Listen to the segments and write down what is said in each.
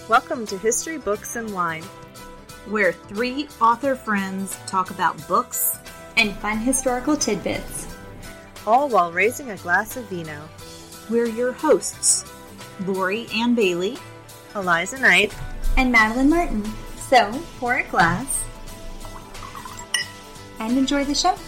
Welcome to History, Books, and Wine, where three author friends talk about books and fun historical tidbits, all while raising a glass of vino. We're your hosts, Lori Ann Bailey, Eliza Knight, and Madeline Martin. So, pour a glass and enjoy the show.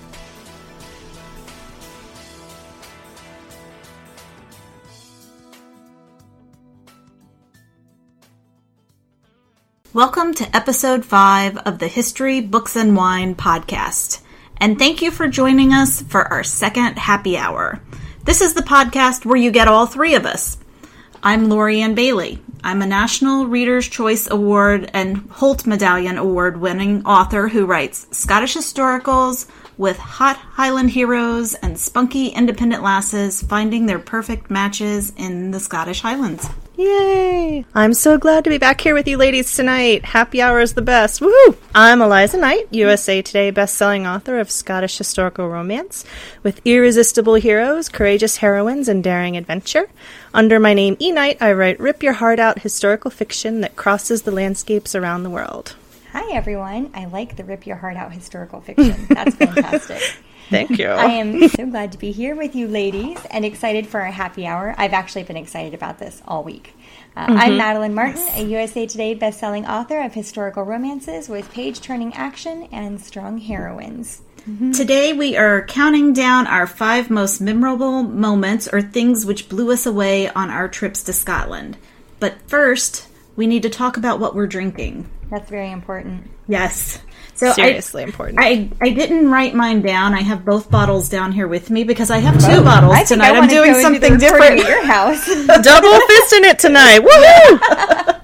Welcome to episode 5 of the History, Books, and Wine podcast. And thank you for joining us for our second happy hour. This is the podcast where you get all three of us. I'm Lori Ann Bailey. I'm a National Reader's Choice Award and Holt Medallion Award-winning author who writes Scottish historicals with hot Highland heroes and spunky independent lasses finding their perfect matches in the Scottish Highlands. Yay! I'm so glad to be back here with you ladies tonight. Happy hour is the best. Woohoo! I'm Eliza Knight, USA Today best-selling author of Scottish historical romance with irresistible heroes, courageous heroines, and daring adventure. Under my name E. Knight, I write Rip Your Heart Out historical fiction that crosses the landscapes around the world. Hi, everyone. I like the Rip Your Heart Out historical fiction. That's fantastic. Thank you. I am so glad to be here with you ladies and excited for our happy hour. I've actually been excited about this all week. I'm Madeline Martin, a USA Today best-selling author of historical romances with page-turning action and strong heroines. Today we are counting down our 5 most memorable moments or things which blew us away on our trips to Scotland. But first, we need to talk about what we're drinking. That's very important. Yes. So seriously important. I didn't write mine down. I have both bottles down here with me because I have 2 bottles tonight. I'm doing something different at your house. Double fisting it tonight. Woohoo!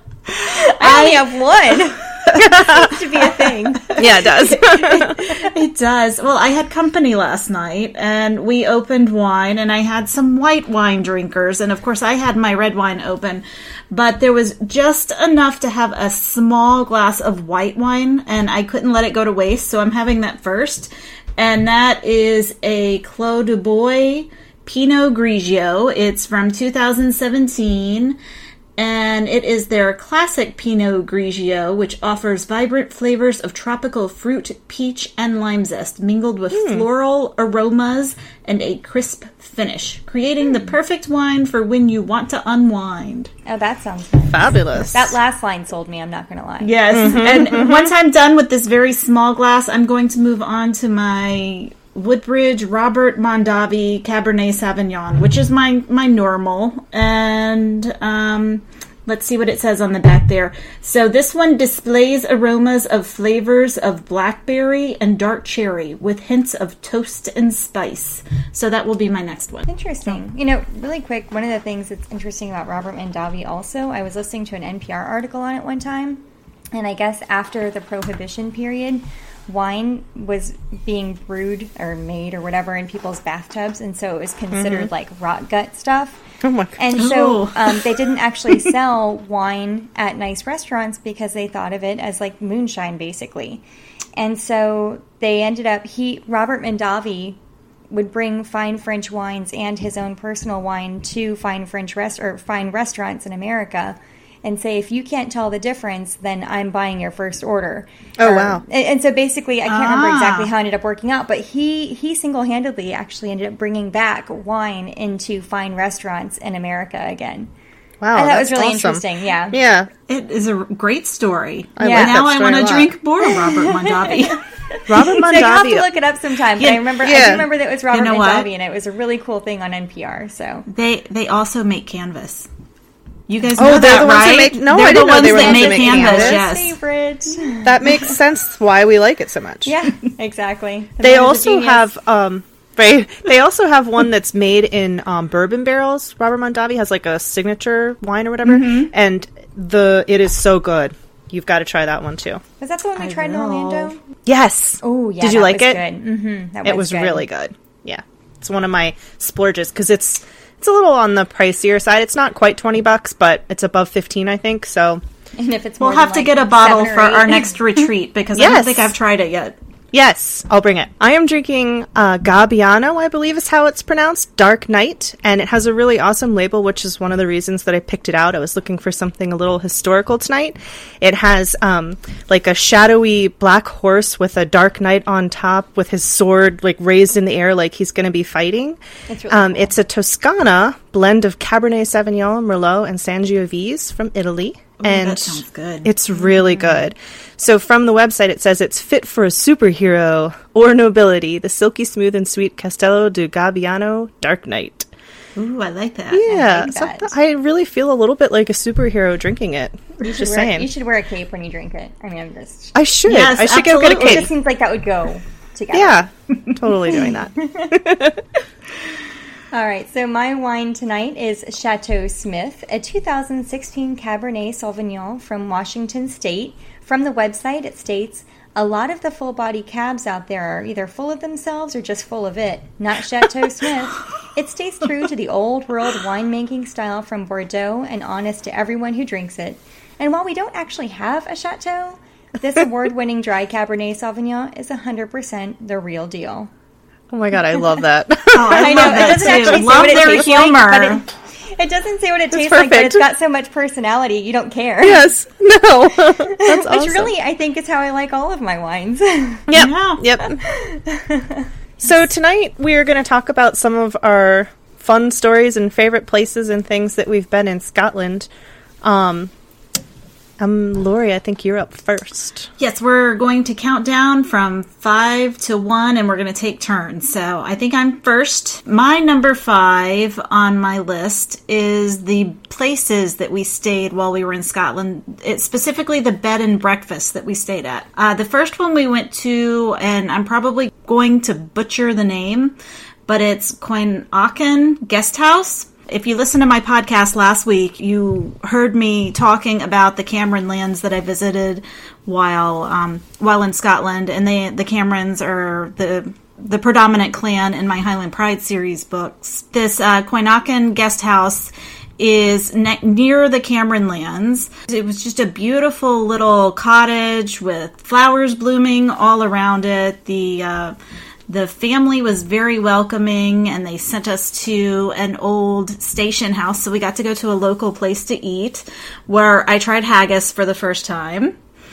I only have one. It seems to be a thing. Yeah, it does. It does. Well, I had company last night, and we opened wine, and I had some white wine drinkers, and of course I had my red wine open, but there was just enough to have a small glass of white wine, and I couldn't let it go to waste, so I'm having that first, and that is a Clos du Bois Pinot Grigio. It's from 2017, and it is their classic Pinot Grigio, which offers vibrant flavors of tropical fruit, peach, and lime zest, mingled with floral aromas and a crisp finish, creating the perfect wine for when you want to unwind. Oh, that sounds nice. Fabulous. That last line sold me, I'm not going to lie. Yes, and once I'm done with this very small glass, I'm going to move on to my Woodbridge Robert Mondavi Cabernet Sauvignon, which is my normal, and let's see what it says on the back there. So this one displays aromas of flavors of blackberry and dark cherry with hints of toast and spice. So that will be my next one. Interesting. You know, really quick, one of the things that's interesting about Robert Mondavi also, I was listening to an NPR article on it one time, and I guess after the Prohibition period, wine was being brewed or made or whatever in people's bathtubs, and so it was considered like rot gut stuff. Oh my God. And so they didn't actually sell wine at nice restaurants because they thought of it as like moonshine, basically. And so they ended up, Robert Mondavi would bring fine French wines and his own personal wine to fine restaurants in America and say, if you can't tell the difference, then I'm buying your first order. Oh, wow. And so basically, I can't remember exactly how it ended up working out, but he single-handedly actually ended up bringing back wine into fine restaurants in America again. Wow, I thought it was really awesome. Interesting, yeah. Yeah. It is a great story. I like that now I story want a to lot. drink more Robert Mondavi. Robert So you have to Mondavi. look it up sometime. But Yeah, I remember that it was Robert Mondavi, and it was a really cool thing on NPR. So They also make canvas. You guys Oh, know they're that, the ones that right? make- no, they're I didn't the know ones they were that the ones make that make canvas. canvas. Yes. favorite. That makes sense why we like it so much. Yeah, exactly. The They man is a also genius. have they also have one that's made in bourbon barrels. Robert Mondavi has like a signature wine or whatever, and it is so good. You've got to try that one too. Was that the one we tried in Orlando? Yes. Oh, yeah. Did you like it? Good. Mm-hmm. That It was good. really good. Yeah, it's one of my splurges because it's a little on the pricier side. It's not quite $20, but it's above $15, I think. So And if it's We'll more have than to like get a bottle 7 or for our 8. next retreat because I Yes. don't think I've tried it yet. Yes, I'll bring it. I am drinking Gabbiano, I believe is how it's pronounced, Dark Knight, and it has a really awesome label, which is one of the reasons that I picked it out. I was looking for something a little historical tonight. It has like a shadowy black horse with a dark knight on top with his sword like raised in the air like he's going to be fighting. It's really cool. It's a Toscana blend of Cabernet Sauvignon, Merlot, and Sangiovese from Italy. And that sounds good. It's really good. So from the website, it says it's fit for a superhero or nobility. The silky smooth and sweet Castello di Gabbiano Dark Knight. Ooh, I like that. Yeah, I like that. I really feel a little bit like a superhero drinking it. Just saying. You should wear a cape when you drink it. I mean, I'm just... I should. Yes, I should go get a It just cape. seems like that would go together. Yeah, totally doing that. All right, so my wine tonight is Chateau Smith, a 2016 Cabernet Sauvignon from Washington State. From the website, it states, a lot of the full-body cabs out there are either full of themselves or just full of it. Not Chateau Smith. It stays true to the old-world winemaking style from Bordeaux and honest to everyone who drinks it. And while we don't actually have a chateau, this award-winning dry Cabernet Sauvignon is 100% the real deal. Oh my god, I love that. I know, love that it doesn't too. actually say Love what it their tastes humor. like, but it doesn't say what it tastes like, but it's perfect. got so much personality, you don't care. Yes, no, that's awesome. Which really, I think, is how I like all of my wines. Yep, Yeah. yep. So tonight we are going to talk about some of our fun stories and favorite places and things that we've been in Scotland. Lori, I think you're up first. Yes, we're going to count down from 5 to 1, and we're going to take turns. So I think I'm first. My number 5 on my list is the places that we stayed while we were in Scotland. It's specifically the bed and breakfast that we stayed at. The first one we went to, and I'm probably going to butcher the name, but it's Coinachen Guest House. If you listened to my podcast last week, you heard me talking about the Cameron lands that I visited while in Scotland, and the Camerons are the predominant clan in my Highland Pride series books. This Coinachen Guest House is near the Cameron lands. It was just a beautiful little cottage with flowers blooming all around it. The family was very welcoming, and they sent us to an old station house, so we got to go to a local place to eat, where I tried haggis for the first time.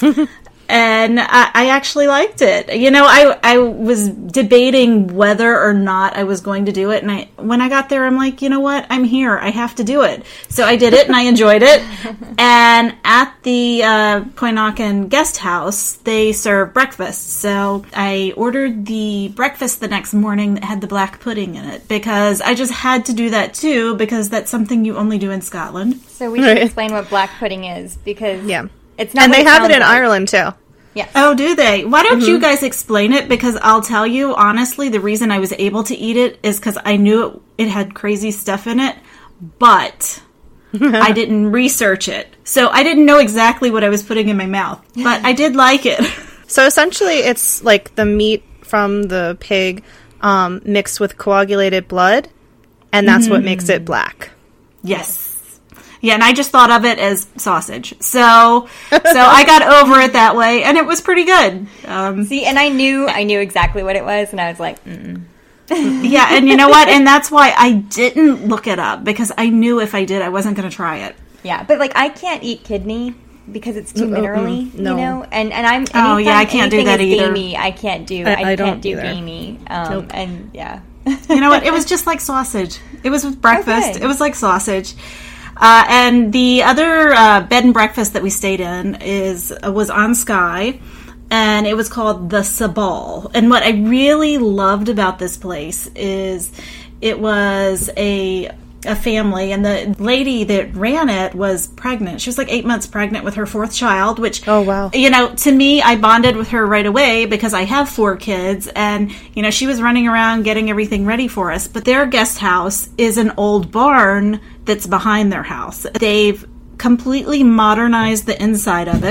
And I actually liked it. You know, I was debating whether or not I was going to do it, and when I got there, I'm like, you know what? I'm here. I have to do it. So I did it, and I enjoyed it. And at the Coinachen Guest House, they serve breakfast. So I ordered the breakfast the next morning that had the black pudding in it, because I just had to do that too, because that's something you only do in Scotland. So we should explain what black pudding is, because Yeah. it's not. And what they have it sounds in like. Ireland, too. Yes. Oh, do they? Why don't you guys explain it? Because I'll tell you, honestly, the reason I was able to eat it is because I knew it had crazy stuff in it, but I didn't research it. So I didn't know exactly what I was putting in my mouth, but I did like it. So essentially, it's like the meat from the pig mixed with coagulated blood, and that's what makes it black. Yes. Yeah, and I just thought of it as sausage. So I got over it that way, and it was pretty good. See, and I knew exactly what it was, and I was like, mm-mm. Yeah, and you know what? And that's why I didn't look it up, because I knew if I did, I wasn't going to try it. Yeah, but like I can't eat kidney because it's too minerally, no. you know. And I'm Oh, yeah, I can't do that either. Gamey, I can't do. I I don't can't do either. gamey. And yeah. You know what? It was just like sausage. It was with breakfast. Okay. It was like sausage. And the other bed and breakfast that we stayed in was on Skye, and it was called the Sabal. And what I really loved about this place is it was a family, and the lady that ran it was pregnant. She was like 8 months pregnant with her 4th child, which, Oh, wow. you know, to me, I bonded with her right away because I have 4 kids, and, you know, she was running around getting everything ready for us. But their guest house is an old barn that's behind their house. They've completely modernized the inside of it.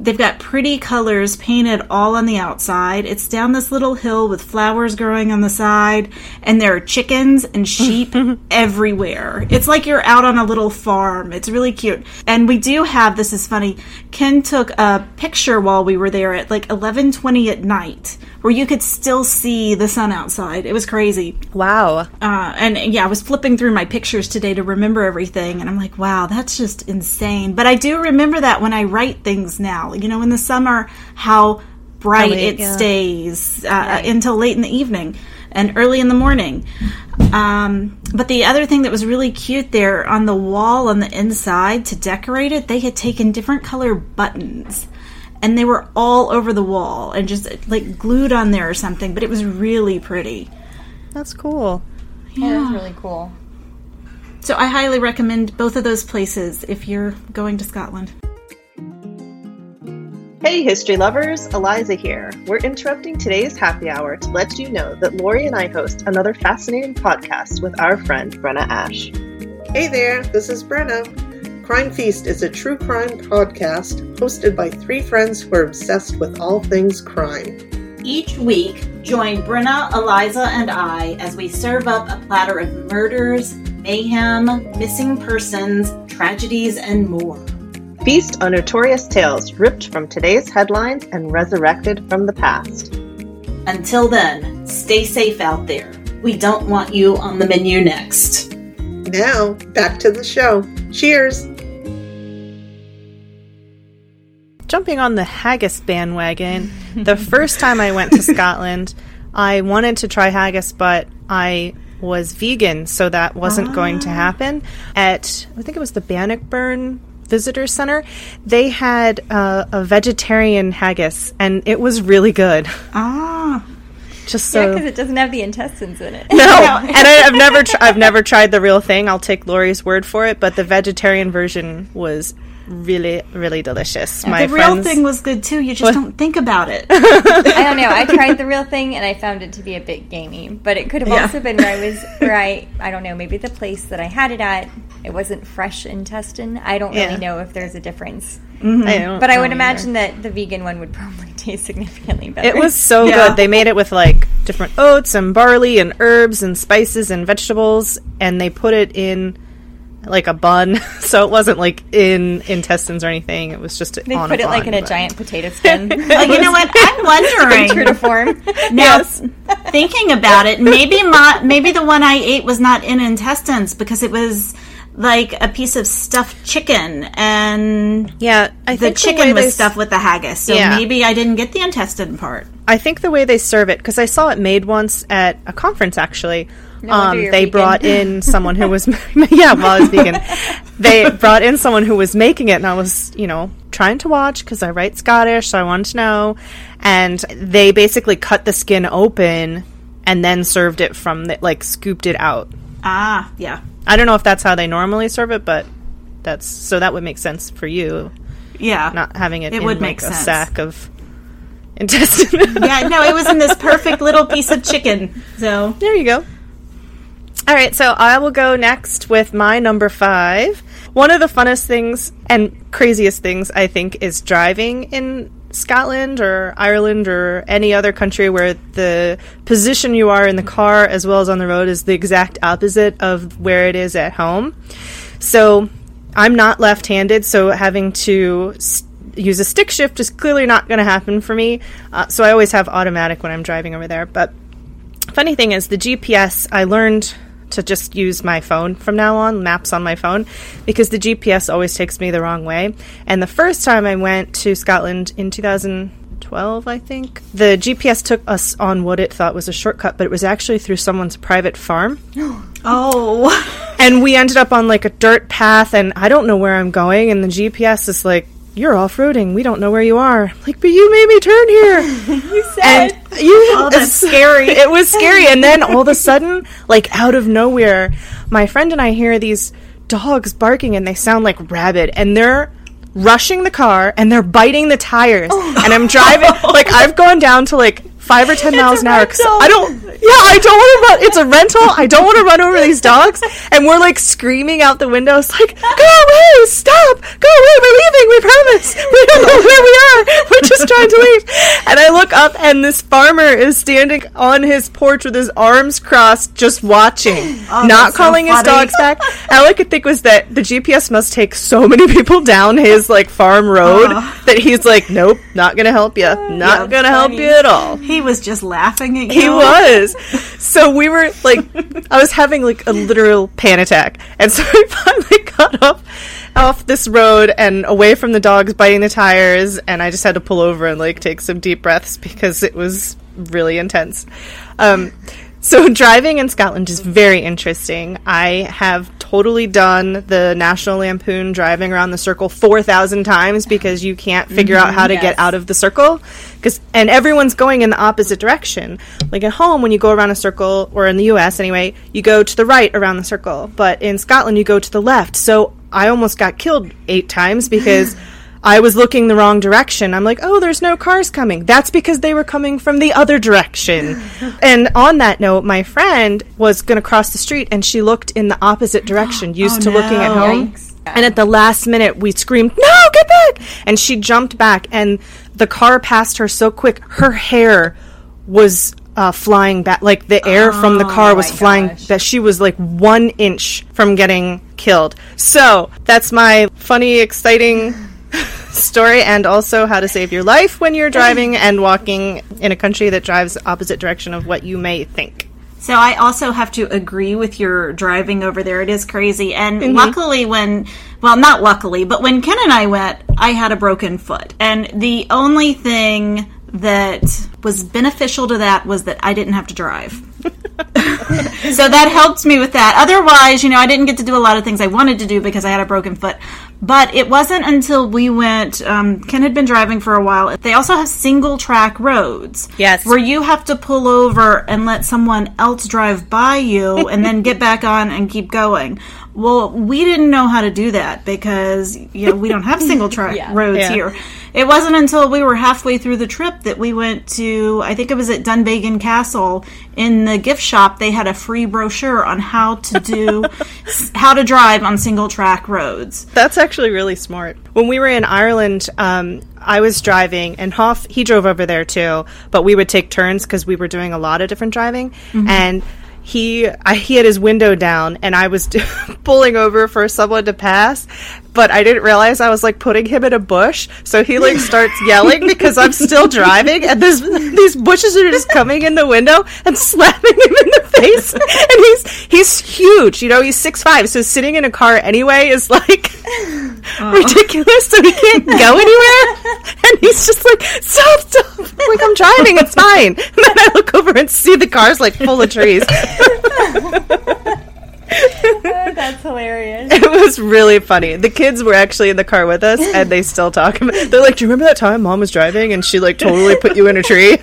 They've got pretty colors painted all on the outside. It's down this little hill with flowers growing on the side, and there are chickens and sheep everywhere. It's like you're out on a little farm. It's really cute. And we do have, this is funny, Ken took a picture while we were there at like 11:20 at night, where you could still see the sun outside. It was crazy. Wow. And yeah, I was flipping through my pictures today to remember everything, and I'm like, wow, that's just insane. But I do remember that when I write things now. You know, in the summer, how bright it stays until late in the evening and early in the morning. But the other thing that was really cute there, on the wall on the inside to decorate it, they had taken different color buttons. And they were all over the wall and just like glued on there or something. But it was really pretty. That's cool. Yeah, that's really cool. So I highly recommend both of those places if you're going to Scotland. Hey history lovers, Eliza here. We're interrupting today's happy hour to let you know that Lori and I host another fascinating podcast with our friend Brenna Ash. Hey there, this is Brenna. Crime Feast is a true crime podcast hosted by three friends who are obsessed with all things crime. Each week, join Brenna, Eliza, and I as we serve up a platter of murders, mayhem, missing persons, tragedies, and more. Feast on notorious tales ripped from today's headlines and resurrected from the past. Until then, stay safe out there. We don't want you on the menu next. Now, back to the show. Cheers! Jumping on the haggis bandwagon, the first time I went to Scotland, I wanted to try haggis, but I was vegan, so that wasn't going to happen. At, I think it was the Bannockburn Visitor Center, they had a vegetarian haggis, and it was really good. Just so, because it doesn't have the intestines in it. No, and I've never tried the real thing. I'll take Lori's word for it, but the vegetarian version was really, really delicious. The real thing was good too. You just don't think about it. I don't know. I tried the real thing and I found it to be a bit gamey, but it could have also been where I don't know, maybe the place that I had it at, it wasn't fresh intestine. I don't really know if there's a difference. Mm-hmm. But I would imagine that the vegan one would probably taste significantly better. It was so good. They made it with like different oats and barley and herbs and spices and vegetables, and they put it in like a bun, so it wasn't like in intestines or anything. It was just they on put a it bun, like in a giant potato skin. You know what? I'm wondering. True to form. Now, thinking about it, maybe the one I ate was not in intestines because it was like a piece of stuffed chicken, and I think the chicken was stuffed with the haggis, so maybe I didn't get the intestine part. I think the way they serve it, because I saw it made once at a conference actually. They vegan. brought in someone who was well, I was vegan. They brought in someone who was making it, and I was trying to watch because I write Scottish, so I wanted to know. And they basically cut the skin open and then served it from scooped it out. I don't know if that's how they normally serve it, but that would make sense for you. Yeah, not having it in would make a sense. Sack of intestine. It was in this perfect little piece of chicken. So there you go. All right, so I will go next with my number 5. One of the funnest things and craziest things, I think, is driving in Scotland or Ireland or any other country where the position you are in the car as well as on the road is the exact opposite of where it is at home. So I'm not left-handed, so having to use a stick shift is clearly not going to happen for me. So I always have automatic when I'm driving over there. But funny thing is, the GPS, I learned to just use my phone from now on, maps on my phone, because the GPS always takes me the wrong way. And the first time I went to Scotland in 2012, I think, the GPS took us on what it thought was a shortcut, but it was actually through someone's private farm. Oh. And we ended up on like a dirt path, and I don't know where I'm going, and the GPS is like, you're off-roading. We don't know where you are. Like, but you made me turn here. You said. That's scary. It was scary. And then all of a sudden, like out of nowhere, my friend and I hear these dogs barking, and they sound like rabid. And they're rushing the car, and they're biting the tires. And I'm driving, like I've gone down to like 5 or 10 miles an hour. I don't want to run. It's a rental. I don't want to run over these dogs. And we're like screaming out the windows, like, go away, stop, go away, we're leaving, we promise. We don't know where we are. We're just trying to leave. And I look up and this farmer is standing on his porch with his arms crossed, just watching, not calling his dogs back. All I could think was that the GPS must take so many people down his like farm road that he's like, nope, not gonna help you, not gonna help you at all. He was just laughing at you. He was. So we were like, I was having like a literal panic attack, and so we finally got off this road and away from the dogs biting the tires, and I just had to pull over and like take some deep breaths because it was really intense. So driving in Scotland is very interesting. I have totally done the National Lampoon driving around the circle 4,000 times because you can't figure out how to get out of the circle. And everyone's going in the opposite direction. Like at home, when you go around a circle, or in the US anyway, you go to the right around the circle. But in Scotland, you go to the left. So I almost got killed 8 times because I was looking the wrong direction. I'm like, oh, there's no cars coming. That's because they were coming from the other direction. And on that note, my friend was going to cross the street, and she looked in the opposite direction, used to looking at home. Yikes. And at the last minute, we screamed, no, get back! And she jumped back, and the car passed her so quick, her hair was flying back. Like, the air from the car was flying, that she was like 1 inch from getting killed. So, that's my funny, exciting story, and also how to save your life when you're driving and walking in a country that drives the opposite direction of what you may think. So I also have to agree with your driving over there. It is crazy. And luckily not luckily, but when Ken and I went, I had a broken foot. And the only thing that was beneficial to that was that I didn't have to drive. So that helped me with that. Otherwise, I didn't get to do a lot of things I wanted to do because I had a broken foot. But it wasn't until we went, Ken had been driving for a while. They also have single track roads. Yes. Where you have to pull over and let someone else drive by you and then get back on and keep going. Well, we didn't know how to do that because we don't have single track roads here. It wasn't until we were halfway through the trip that we went to, I think it was at Dunvegan Castle, in the gift shop. They had a free brochure on how to drive on single track roads. That's actually really smart. When we were in Ireland, I was driving, and Hoff, he drove over there too, but we would take turns because we were doing a lot of different driving, and he had his window down, and I was pulling over for someone to pass, but I didn't realize I was like putting him in a bush. So he like starts yelling because I'm still driving, and these bushes are just coming in the window and slapping him in the face. And he's huge, he's 6'5", so sitting in a car anyway is like ridiculous. So he can't go anywhere, and he's just like, stop. Like, I'm driving, it's fine. And then I look over and see the car's like full of trees. That's hilarious. It was really funny. The kids were actually in the car with us, and they still talk about it. They're like, do you remember that time Mom was driving and she like totally put you in a tree?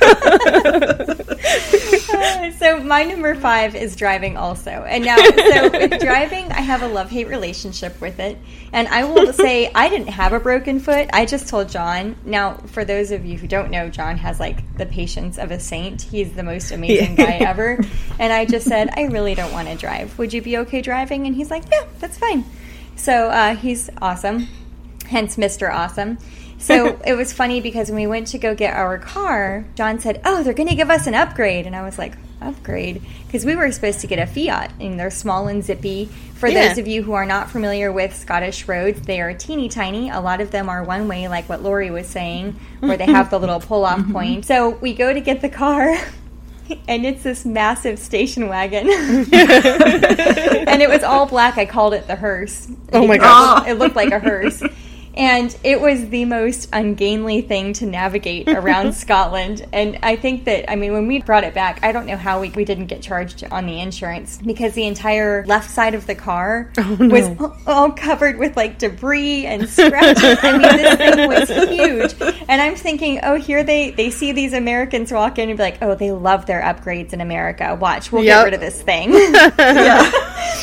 So my number 5 is driving also. And now, so with driving, I have a love-hate relationship with it. And I will say I didn't have a broken foot. I just told John. Now, for those of you who don't know, John has like the patience of a saint. He's the most amazing guy ever. And I just said, I really don't want to drive. Would you be okay driving? And he's like, yeah, that's fine. So he's awesome. Hence Mr. Awesome. So it was funny because when we went to go get our car, John said, oh, they're going to give us an upgrade. And I was like, upgrade? Because we were supposed to get a Fiat, and they're small and zippy. For those of you who are not familiar with Scottish roads, they are teeny tiny. A lot of them are one way, like what Lori was saying, where they have the little pull-off point. So we go to get the car, and it's this massive station wagon. And it was all black. I called it the hearse. Oh my gosh. It looked like a hearse. And it was the most ungainly thing to navigate around Scotland. And I think that, when we brought it back, I don't know how we didn't get charged on the insurance, because the entire left side of the car was all covered with like debris and scratches. This thing was huge. And I'm thinking, oh, here they see these Americans walk in and be like, oh, they love their upgrades in America. Watch, we'll get rid of this thing.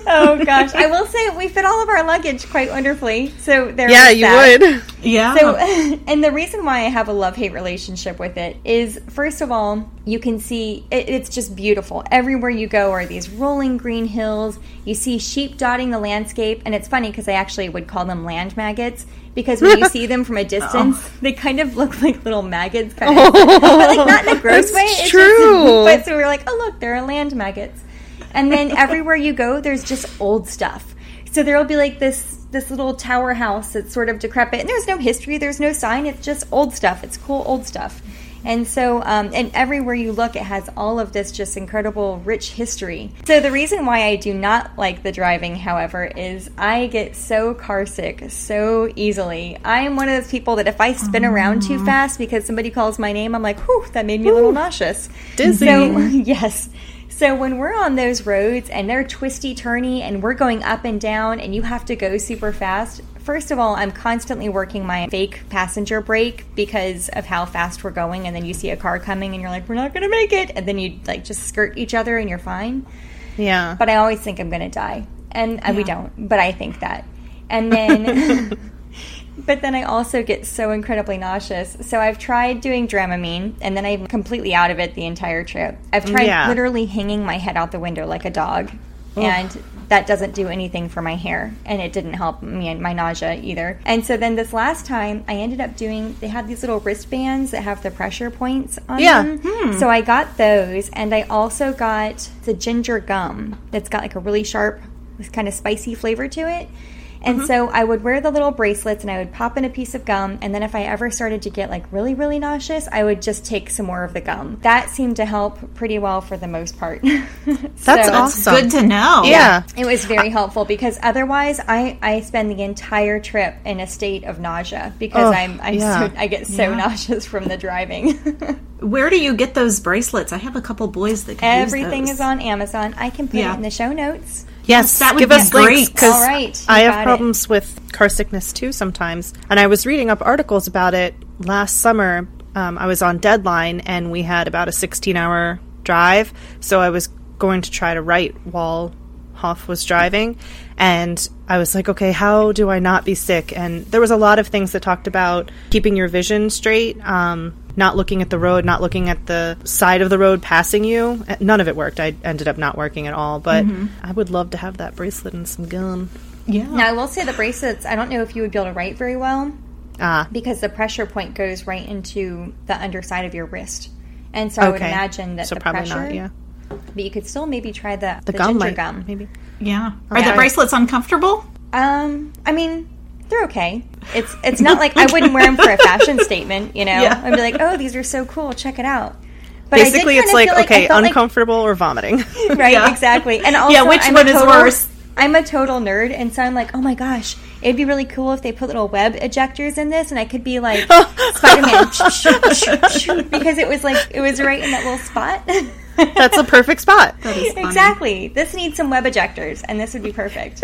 Oh gosh, I will say we fit all of our luggage quite wonderfully. So there. Yeah, is you that. would. Yeah. So, and the reason why I have a love-hate relationship with it is, first of all, you can see it's just beautiful. Everywhere you go are these rolling green hills. You see sheep dotting the landscape, and it's funny because I actually would call them land maggots, because when you see them from a distance, they kind of look like little maggots, kind of, but like not in a gross way. It's true. But so we were like, oh look, there are land maggots. And then everywhere you go, there's just old stuff. So there will be like this little tower house that's sort of decrepit, and there's no history, there's no sign, it's just old stuff. It's cool old stuff. And so, and everywhere you look, it has all of this just incredible, rich history. So the reason why I do not like the driving, however, is I get so car sick so easily. I am one of those people that if I spin around too fast because somebody calls my name, I'm like, whew, that made me a little nauseous. Dizzy. So, yes. So when we're on those roads and they're twisty-turny and we're going up and down and you have to go super fast, first of all, I'm constantly working my fake passenger brake because of how fast we're going, and then you see a car coming and you're like, we're not going to make it, and then you like just skirt each other and you're fine. Yeah. But I always think I'm going to die. And we don't, but I think that. And then... But then I also get so incredibly nauseous. So I've tried doing Dramamine, and then I'm completely out of it the entire trip. I've tried literally hanging my head out the window like a dog, and that doesn't do anything for my hair, and it didn't help me and my nausea either. And so then this last time, I ended up they had these little wristbands that have the pressure points on them. So I got those, and I also got the ginger gum that's got like a really sharp, kind of spicy flavor to it. And so I would wear the little bracelets and I would pop in a piece of gum, and then if I ever started to get like really, really nauseous, I would just take some more of the gum. That seemed to help pretty well for the most part. That's awesome. Good to know. Yeah. It was very helpful because otherwise I spend the entire trip in a state of nausea because I get so nauseous from the driving. Where do you get those bracelets? I have a couple boys that can Everything use those. is on Amazon. I can put it in the show notes. Yes, that would give be us great. links, 'cause All right, I you have got problems with car sickness too sometimes. And I was reading up articles about it last summer. I was on deadline, and we had about a 16-hour drive. So I was going to try to write while Hoff was driving. And I was like, okay, how do I not be sick? And there was a lot of things that talked about keeping your vision straight, not looking at the road, not looking at the side of the road passing you. None of it worked. I ended up not working at all. But I would love to have that bracelet and some gum. Yeah. Now, I will say the bracelets, I don't know if you would be able to write very well because the pressure point goes right into the underside of your wrist. And so I would imagine that the probably pressure... not, yeah. But you could still maybe try the gum ginger gum. Maybe. Yeah. Are the bracelets uncomfortable? I mean, they're okay. It's not like I wouldn't wear them for a fashion statement, you know? Yeah. I'd be like, oh, these are so cool, check it out. But basically, it's like, okay, uncomfortable or vomiting. Right, exactly. And also, which one is worse? I'm a total nerd, and so I'm like, oh my gosh, it'd be really cool if they put little web ejectors in this, and I could be like Spider-Man, because it was right in that little spot. That's a perfect spot. That is funny. Exactly. This needs some web ejectors, and this would be perfect.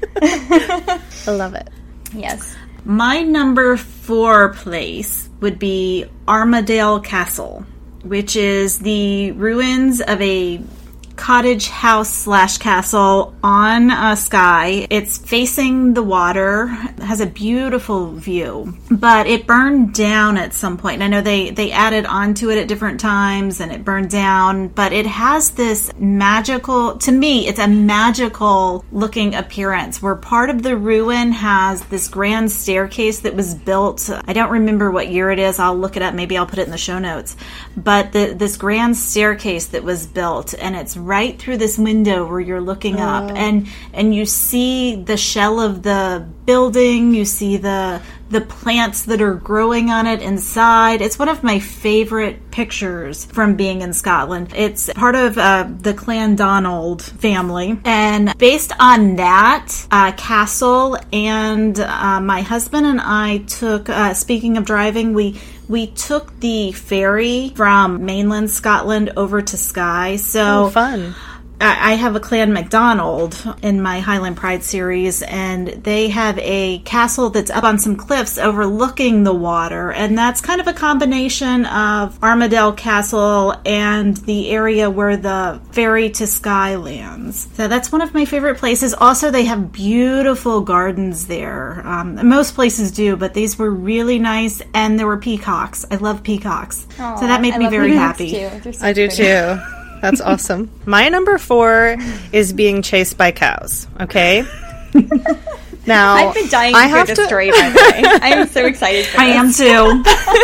I love it. Yes. My number 4 place would be Armadale Castle, which is the ruins of a cottage house / castle on a sky. It's facing the water, has a beautiful view, but it burned down at some point. And I know they added onto it at different times and it burned down, but it has this magical, to me, it's a magical looking appearance where part of the ruin has this grand staircase that was built. I don't remember what year it is. I'll look it up. Maybe I'll put it in the show notes. But this grand staircase that was built, and it's right through this window where you're looking up, and you see the shell of the building, you see the plants that are growing on it inside. It's one of my favorite pictures from being in Scotland. It's part of the Clandonald family, and based on that castle, and my husband and I took, speaking of driving, we took the ferry from mainland Scotland over to Skye. So fun. I have a Clan MacDonald in my Highland Pride series, and they have a castle that's up on some cliffs overlooking the water, and that's kind of a combination of Armadale Castle and the area where the ferry to Skye lands. So that's one of my favorite places. Also, they have beautiful gardens there. Most places do, but these were really nice, and there were peacocks. I love peacocks. Aw, So that made me very happy. I do too. That's awesome. My number 4 is being chased by cows. Okay. Now I've been dying to hear this story, by the way. I am so excited for this. I am too.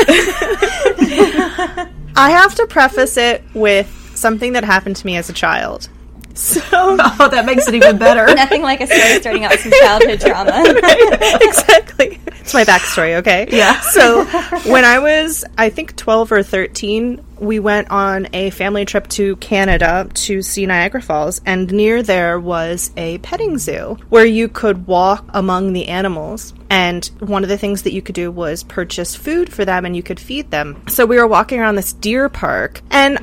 I have to preface it with something that happened to me as a child. So Oh, that makes it even better. Nothing like a story starting out with some childhood trauma. exactly. It's my backstory, okay? Yeah. So when I was, I think, 12 or 13, we went on a family trip to Canada to see Niagara Falls, and near there was a petting zoo where you could walk among the animals. And one of the things that you could do was purchase food for them and you could feed them. So we were walking around this deer park, and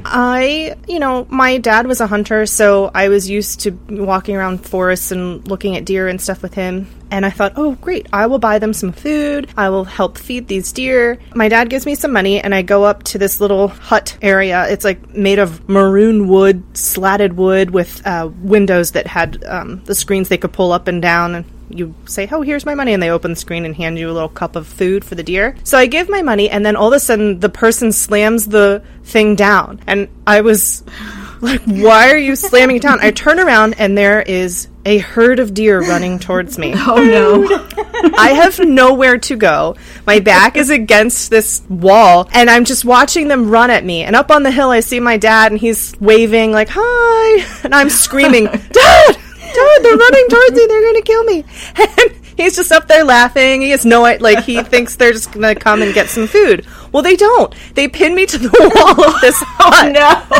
my dad was a hunter, so I was used to walking around forests and looking at deer and stuff with him. And I thought, oh, great, I will buy them some food. I will help feed these deer. My dad gives me some money, and I go up to this little hut area. It's like made of maroon wood, slatted wood with windows that had the screens they could pull up and down. And you say, oh, here's my money. And they open the screen and hand you a little cup of food for the deer. So I give my money, and then all of a sudden the person slams the thing down. And I was like, why are you slamming it down? I turn around, and there is a herd of deer running towards me. Oh, no. I have nowhere to go. My back is against this wall, and I'm just watching them run at me. And up on the hill, I see my dad, and he's waving like, hi! And I'm screaming, Dad! Dad, they're running towards me. They're going to kill me. And he's just up there laughing. He has he thinks they're just going to come and get some food. Well, they don't. They pin me to the wall of this hut.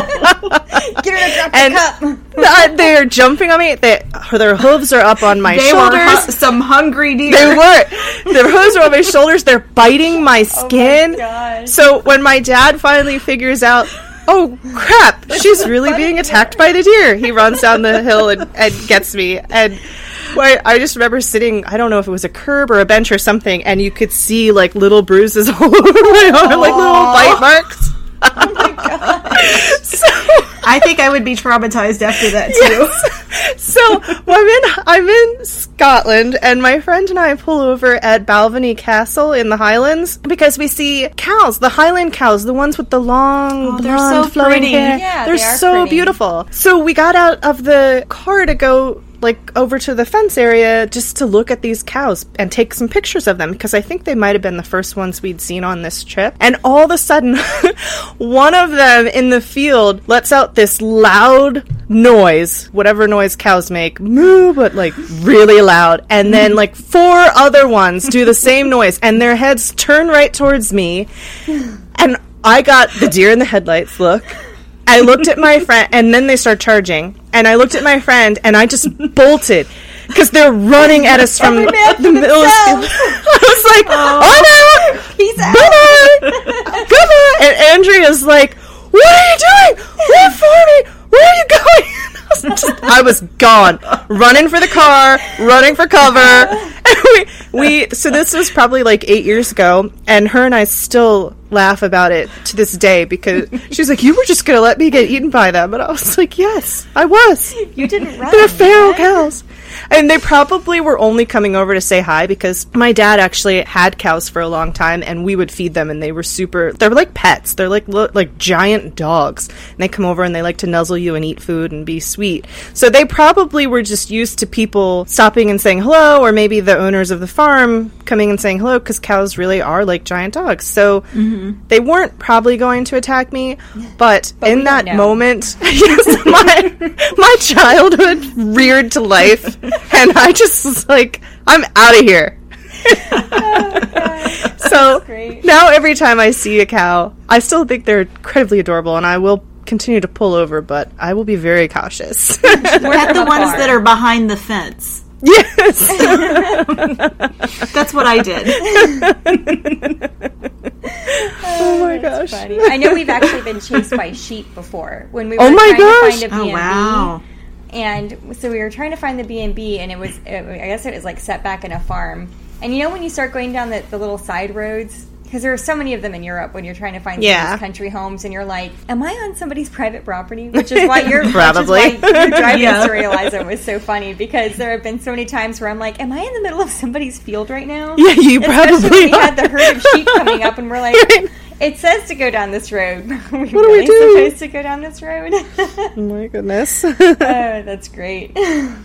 Get her to drop the cup. They're jumping on me. Their hooves are up on my shoulders. Were some hungry deer. They were. Their hooves are on my shoulders. They're biting my skin. Oh my gosh. So when my dad finally figures out, oh, crap, she's really being attacked by the deer, he runs down the hill and gets me. And I just remember sitting, I don't know if it was a curb or a bench or something, and you could see, like, little bruises all over my arm, like little bite marks. Oh my god. So I think I would be traumatized after that, too. yes. So I'm in Scotland, and my friend and I pull over at Balvenie Castle in the Highlands because we see cows, the Highland cows, the ones with the long, they're blonde, so flowing pretty. hair. Yeah, they're they are so pretty. beautiful. So we got out of the car to go over to the fence area just to look at these cows and take some pictures of them, because I think they might have been the first ones we'd seen on this trip. And all of a sudden, one of them in the field lets out this loud noise, whatever noise cows make, moo, but like really loud. And then like 4 other ones do the same noise, and their heads turn right towards me. And I got the deer in the headlights look. I looked at my friend, and then they start charging. And I looked at my friend, and I just bolted because they're running at us from the middle of the field. I was like, oh no! He's out. Bye-bye! Goodbye! And Andrea's like, what are you doing? Wait for me! Where are you going? I was gone, running for the car, running for cover. And so this was probably like 8 years ago, and her and I still laugh about it to this day, because she's like, you were just going to let me get eaten by them. And I was like, yes, I was. You didn't run. They're feral cows. And they probably were only coming over to say hi, because my dad actually had cows for a long time, and we would feed them, and they were they're like pets. They're like giant dogs. And they come over and they like to nuzzle you and eat food and be sweet. So they probably were just used to people stopping and saying hello, or maybe the owners of the farm coming and saying hello, because cows really are like giant dogs. So they weren't probably going to attack me, but in that moment, yes, my childhood reared to life. And I just was like, I'm out of here. So now every time I see a cow, I still think they're incredibly adorable, and I will continue to pull over, but I will be very cautious. We're at the ones that are behind the fence. Yes. That's what I did. Oh my gosh. Funny. I know we've actually been chased by sheep before when we were Oh my trying gosh. to find a Oh, B&B. wow. And so we were trying to find the B&B, and I guess it was like set back in a farm. And you know when you start going down the little side roads, because there are so many of them in Europe when you're trying to find these country homes, and you're like, am I on somebody's private property? Which is why your driving story, Eliza, was so funny, because there have been so many times where I'm like, am I in the middle of somebody's field right now? Yeah, you probably Especially when we had the herd of sheep coming up, and we're like, it says to go down this road. Are we really supposed to go down this road? Oh my goodness. Oh, that's great.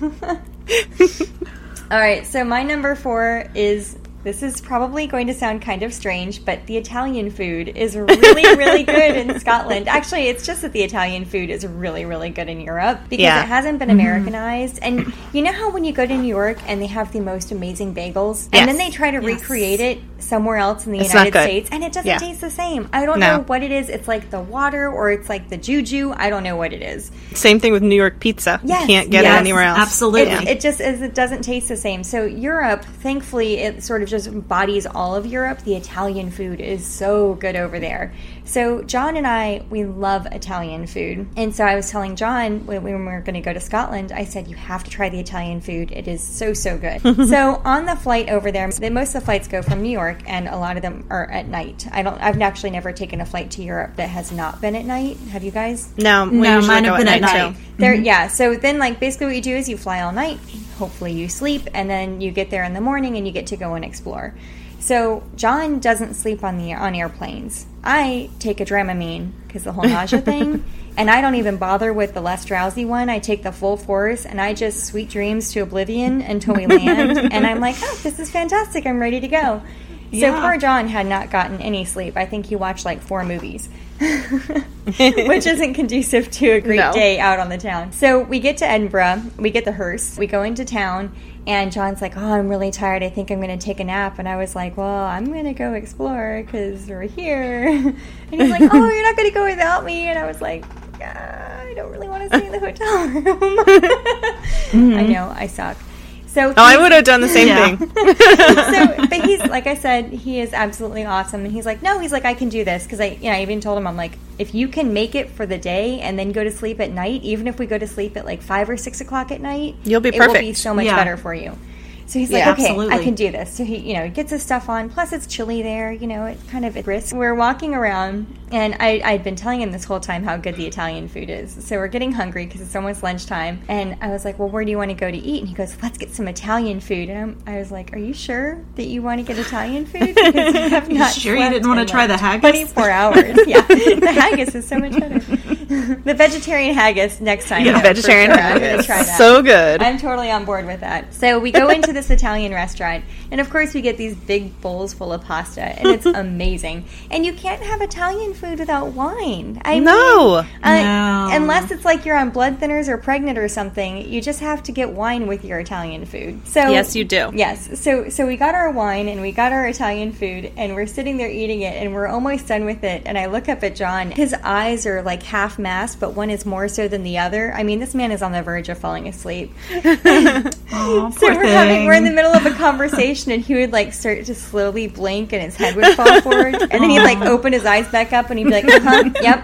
All right, so my number 4 is... This is probably going to sound kind of strange, but the Italian food is really, really good in Scotland. Actually, it's just that the Italian food is really, really good in Europe because it hasn't been Americanized. And you know how when you go to New York and they have the most amazing bagels, and then they try to recreate it somewhere else in the United States, and it doesn't taste the same. I don't know what it is. It's like the water, or it's like the juju. I don't know what it is. Same thing with New York pizza. Yes. You can't get it anywhere else. Absolutely. It just is. It doesn't taste the same. So Europe, thankfully, it sort of just embodies all of Europe. The Italian food is so good over there. So John and I, we love Italian food. And so I was telling John when we were going to go to Scotland, I said, you have to try the Italian food. It is so, so good. So on the flight over there, most of the flights go from New York, and a lot of them are at night. I've actually never taken a flight to Europe that has not been at night. Have you guys? No, mine have been at night. Yeah, so then basically what you do is you fly all night, hopefully you sleep, and then you get there in the morning and you get to go and explore. So John doesn't sleep on airplanes. I take a Dramamine because the whole nausea thing, and I don't even bother with the less drowsy one. I take the full force, and I just sweet dreams to oblivion until we land. And I'm like, oh, this is fantastic. I'm ready to go. So poor John had not gotten any sleep. I think he watched like 4 movies, which isn't conducive to a great day out on the town. So we get to Edinburgh, we get the hearse, we go into town, and John's like, oh, I'm really tired. I think I'm going to take a nap. And I was like, well, I'm going to go explore because we're here. And he's like, oh, you're not going to go without me? And I was like, I don't really want to stay in the hotel room. I know, I suck. So I would have done the same thing. But he's, like I said, he is absolutely awesome. And he's like, no, I can do this. Because I even told him, I'm like, if you can make it for the day and then go to sleep at night, even if we go to sleep at like 5 or 6 o'clock at night, you'll be perfect. It will be so much better for you. So he's like, okay, absolutely. I can do this. So he, gets his stuff on. Plus, it's chilly there. It's kind of a risk. We're walking around, and I'd been telling him this whole time how good the Italian food is. So we're getting hungry because it's almost lunchtime. And I was like, well, where do you want to go to eat? And he goes, let's get some Italian food. And I was like, are you sure that you want to get Italian food? Because you have not sure you didn't want to try the haggis? 24 hours. Yeah, the haggis is so much better. The vegetarian haggis next time. Yeah, vegetarian haggis. Try that. So good. I'm totally on board with that. So we go into this Italian restaurant, and of course we get these big bowls full of pasta, and it's amazing. And you can't have Italian food without wine. I mean, unless it's like you're on blood thinners or pregnant or something, you just have to get wine with your Italian food. So yes, you do. Yes. So we got our wine and we got our Italian food, and we're sitting there eating it, and we're almost done with it. And I look up at John. His eyes are like half masked, but one is more so than the other. I mean, this man is on the verge of falling asleep. Oh, so we're in the middle of a conversation, and he would like start to slowly blink, and his head would fall forward, and then he'd like open his eyes back up, and he'd be like, yep,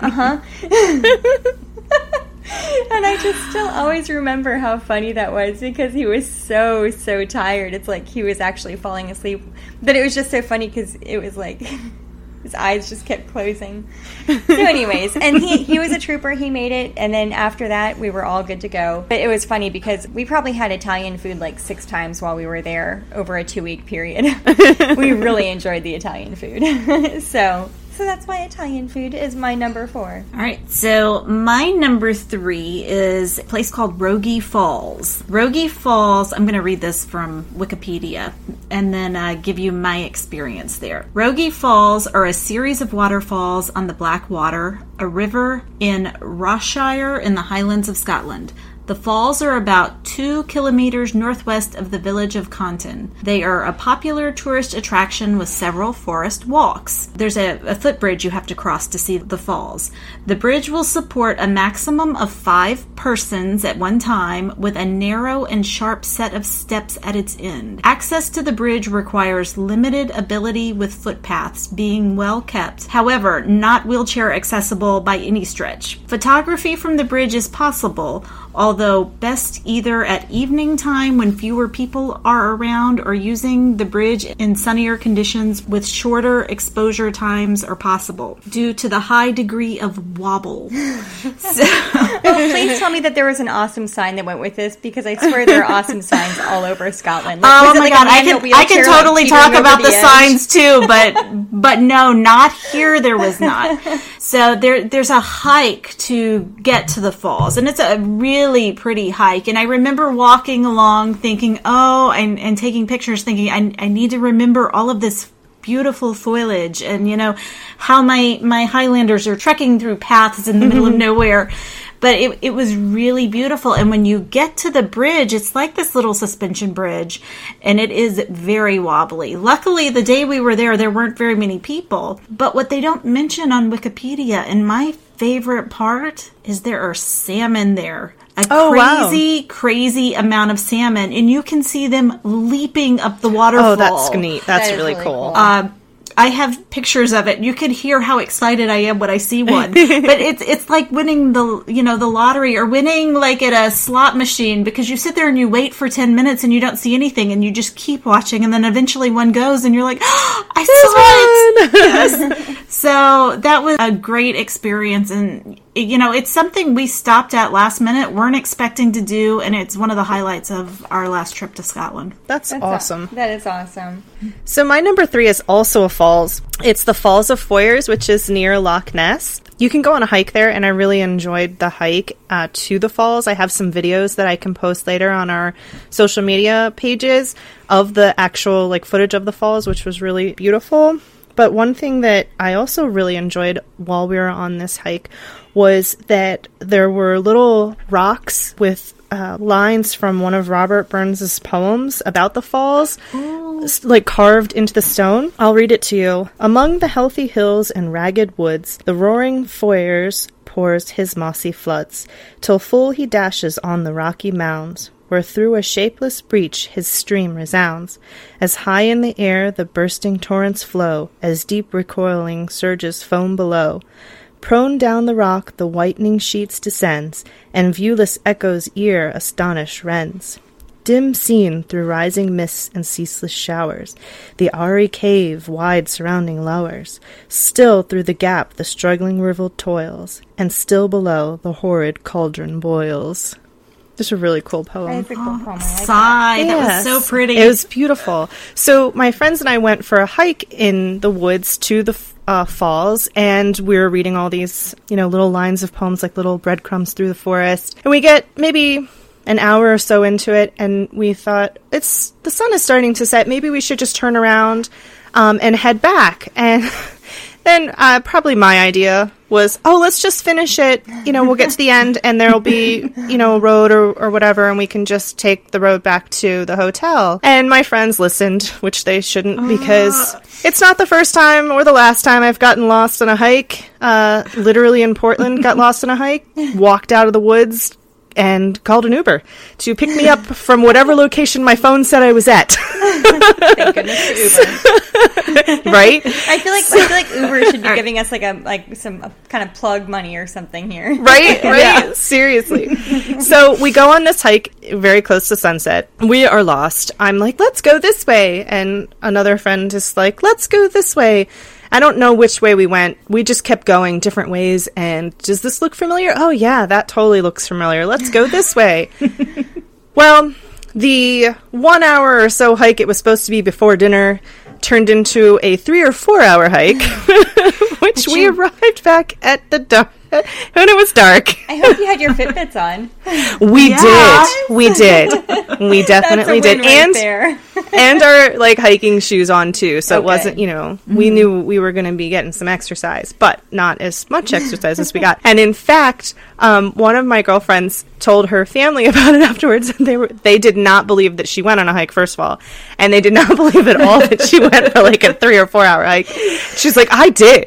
And I just still always remember how funny that was, because he was so tired. It's like he was actually falling asleep, but it was just so funny because it was like his eyes just kept closing. So anyways, and he was a trooper. He made it, and then after that, we were all good to go. But it was funny because we probably had Italian food like 6 times while we were there over a 2-week period. We really enjoyed the Italian food. So that's why Italian food is my number 4. All right, so my number 3 is a place called Rogie Falls. Rogie Falls, I'm going to read this from Wikipedia and then give you my experience there. Rogie Falls are a series of waterfalls on the Blackwater, a river in Rossshire in the Highlands of Scotland. The falls are about 2 kilometers northwest of the village of Conton. They are a popular tourist attraction with several forest walks. There's a footbridge you have to cross to see the falls. The bridge will support a maximum of 5 persons at one time, with a narrow and sharp set of steps at its end. Access to the bridge requires limited ability, with footpaths being well kept, however, not wheelchair accessible by any stretch. Photography from the bridge is possible, although best either at evening time when fewer people are around or using the bridge in sunnier conditions with shorter exposure times are possible due to the high degree of wobble. Well, please tell me that there was an awesome sign that went with this, because I swear there are awesome signs all over Scotland. Like, oh was it my like God, a man in a I can wheelchair, totally like, talk teetering about over the edge? signs too, but no, not here. There was not. So there's a hike to get to the falls, and it's a really pretty hike. And I remember walking along thinking, and taking pictures thinking, I need to remember all of this beautiful foliage, and how my Highlanders are trekking through paths in the middle of nowhere. But it was really beautiful. And when you get to the bridge, it's like this little suspension bridge, and it is very wobbly. Luckily, the day we were there weren't very many people. But what they don't mention on Wikipedia, and my favorite part, is there are salmon there. Crazy amount of salmon, and you can see them leaping up the waterfall. Oh, that's neat. That's That is really really cool. cool. I have pictures of it. You can hear how excited I am when I see one. But it's like winning the lottery, or winning like at a slot machine, because you sit there and you wait for 10 minutes and you don't see anything, and you just keep watching, and then eventually one goes and you're like, I saw it. Yes. So that was a great experience, and it's something we stopped at last minute, weren't expecting to do, and it's one of the highlights of our last trip to Scotland. That's awesome. That is awesome. So my number 3 is also a falls. It's the Falls of Foyers, which is near Loch Ness. You can go on a hike there, and I really enjoyed the hike to the falls. I have some videos that I can post later on our social media pages of the actual footage of the falls, which was really beautiful. But one thing that I also really enjoyed while we were on this hike was that there were little rocks with lines from one of Robert Burns' poems about the falls, carved into the stone. I'll read it to you. Among the healthy hills and ragged woods, the roaring Foyers pours his mossy floods, till full he dashes on the rocky mounds, where through a shapeless breach his stream resounds. As high in the air the bursting torrents flow, as deep recoiling surges foam below. Prone down the rock the whitening sheets descends, and viewless echoes ear astonished rends. Dim seen through rising mists and ceaseless showers, the airy cave wide surrounding lowers. Still through the gap the struggling river toils, and still below the horrid cauldron boils. Just a really cool poem. It's a cool poem. I like Sigh. that. That was so pretty. It was beautiful. So my friends and I went for a hike in the woods to the falls, and we were reading all these, little lines of poems, like little breadcrumbs through the forest. And we get maybe an hour or so into it, and we thought, the sun is starting to set. Maybe we should just turn around and head back. And then probably my idea was, let's just finish it. We'll get to the end, and there'll be, a road or whatever, and we can just take the road back to the hotel. And my friends listened, which they shouldn't, because it's not the first time or the last time I've gotten lost on a hike. Literally in Portland, got lost on a hike, walked out of the woods, and called an Uber to pick me up from whatever location my phone said I was at. Thank goodness for Uber. Right? I feel like Uber should be giving us some kind of plug money or something here. Right? Yeah. Seriously. So we go on this hike very close to sunset. We are lost. I'm like, let's go this way. And another friend is like, let's go this way. I don't know which way we went. We just kept going different ways. And does this look familiar? Oh, yeah, that totally looks familiar. Let's go this way. Well, the 1 hour or so hike it was supposed to be before dinner turned into a 3 or 4 hour hike, which we arrived back at the dark when it was dark. I hope you had your Fitbits on. We did. We definitely did. And our hiking shoes on too. So it wasn't, we knew we were going to be getting some exercise, but not as much exercise as we got. And in fact, one of my girlfriends told her family about it afterwards, and they did not believe that she went on a hike, first of all, and they did not believe at all that she went for a 3 or 4 hour hike. She's like, I did.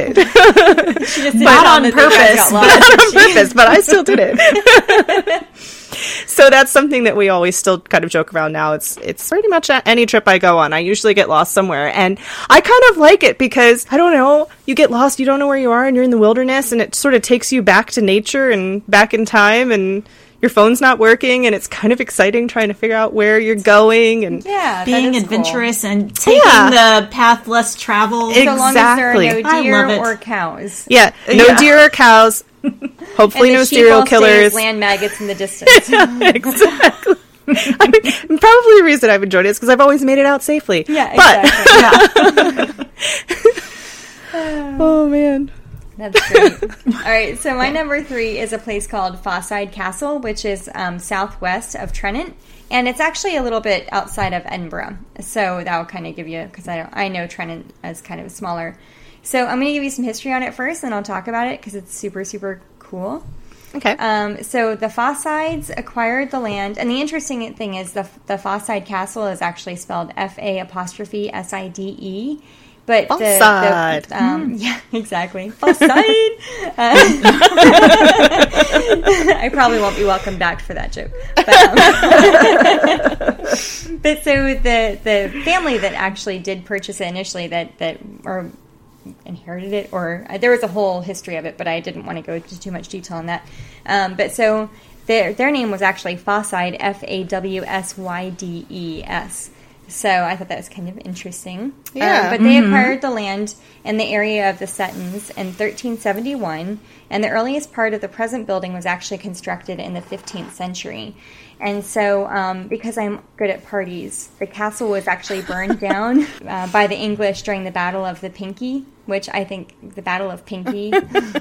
She just did not it on purpose. But I still did it. So that's something that we always still kind of joke around now. It's pretty much any trip I go on, I usually get lost somewhere. And I kind of like it because, I don't know, you get lost, you don't know where you are, and you're in the wilderness, and it sort of takes you back to nature and back in time, and your phone's not working, and it's kind of exciting trying to figure out where you're going and being adventurous and taking the path less traveled. So long as there are no deer or cows. Yeah, no deer or cows. Hopefully, no serial killers. Land maggots in the distance. Exactly. I mean, probably the reason I've enjoyed it is because I've always made it out safely. Yeah, exactly. Oh, man. That's great. All right, so my number 3 is a place called Fosside Castle, which is southwest of Trenton. And it's actually a little bit outside of Edinburgh. So that will kind of give you, because I know Trenton is kind of smaller. So I'm going to give you some history on it first, and I'll talk about it because it's super, super cool. Okay. So the Fossides acquired the land, and the interesting thing is the Fosside Castle is actually spelled F-A''Side, but Fosside. Yeah, exactly. Fosside. I probably won't be welcomed back for that joke. But so the family that actually did purchase it initially, that or inherited it, or there was a whole history of it, but I didn't want to go into too much detail on that. But so their name was actually Fosside, Fawsydes. So I thought that was kind of interesting. Yeah. But they acquired the land in the area of the Settons in 1371, and the earliest part of the present building was actually constructed in the 15th century. And so, because I'm good at parties, the castle was actually burned down by the English during the Battle of the Pinkie, which I think the Battle of Pinkie,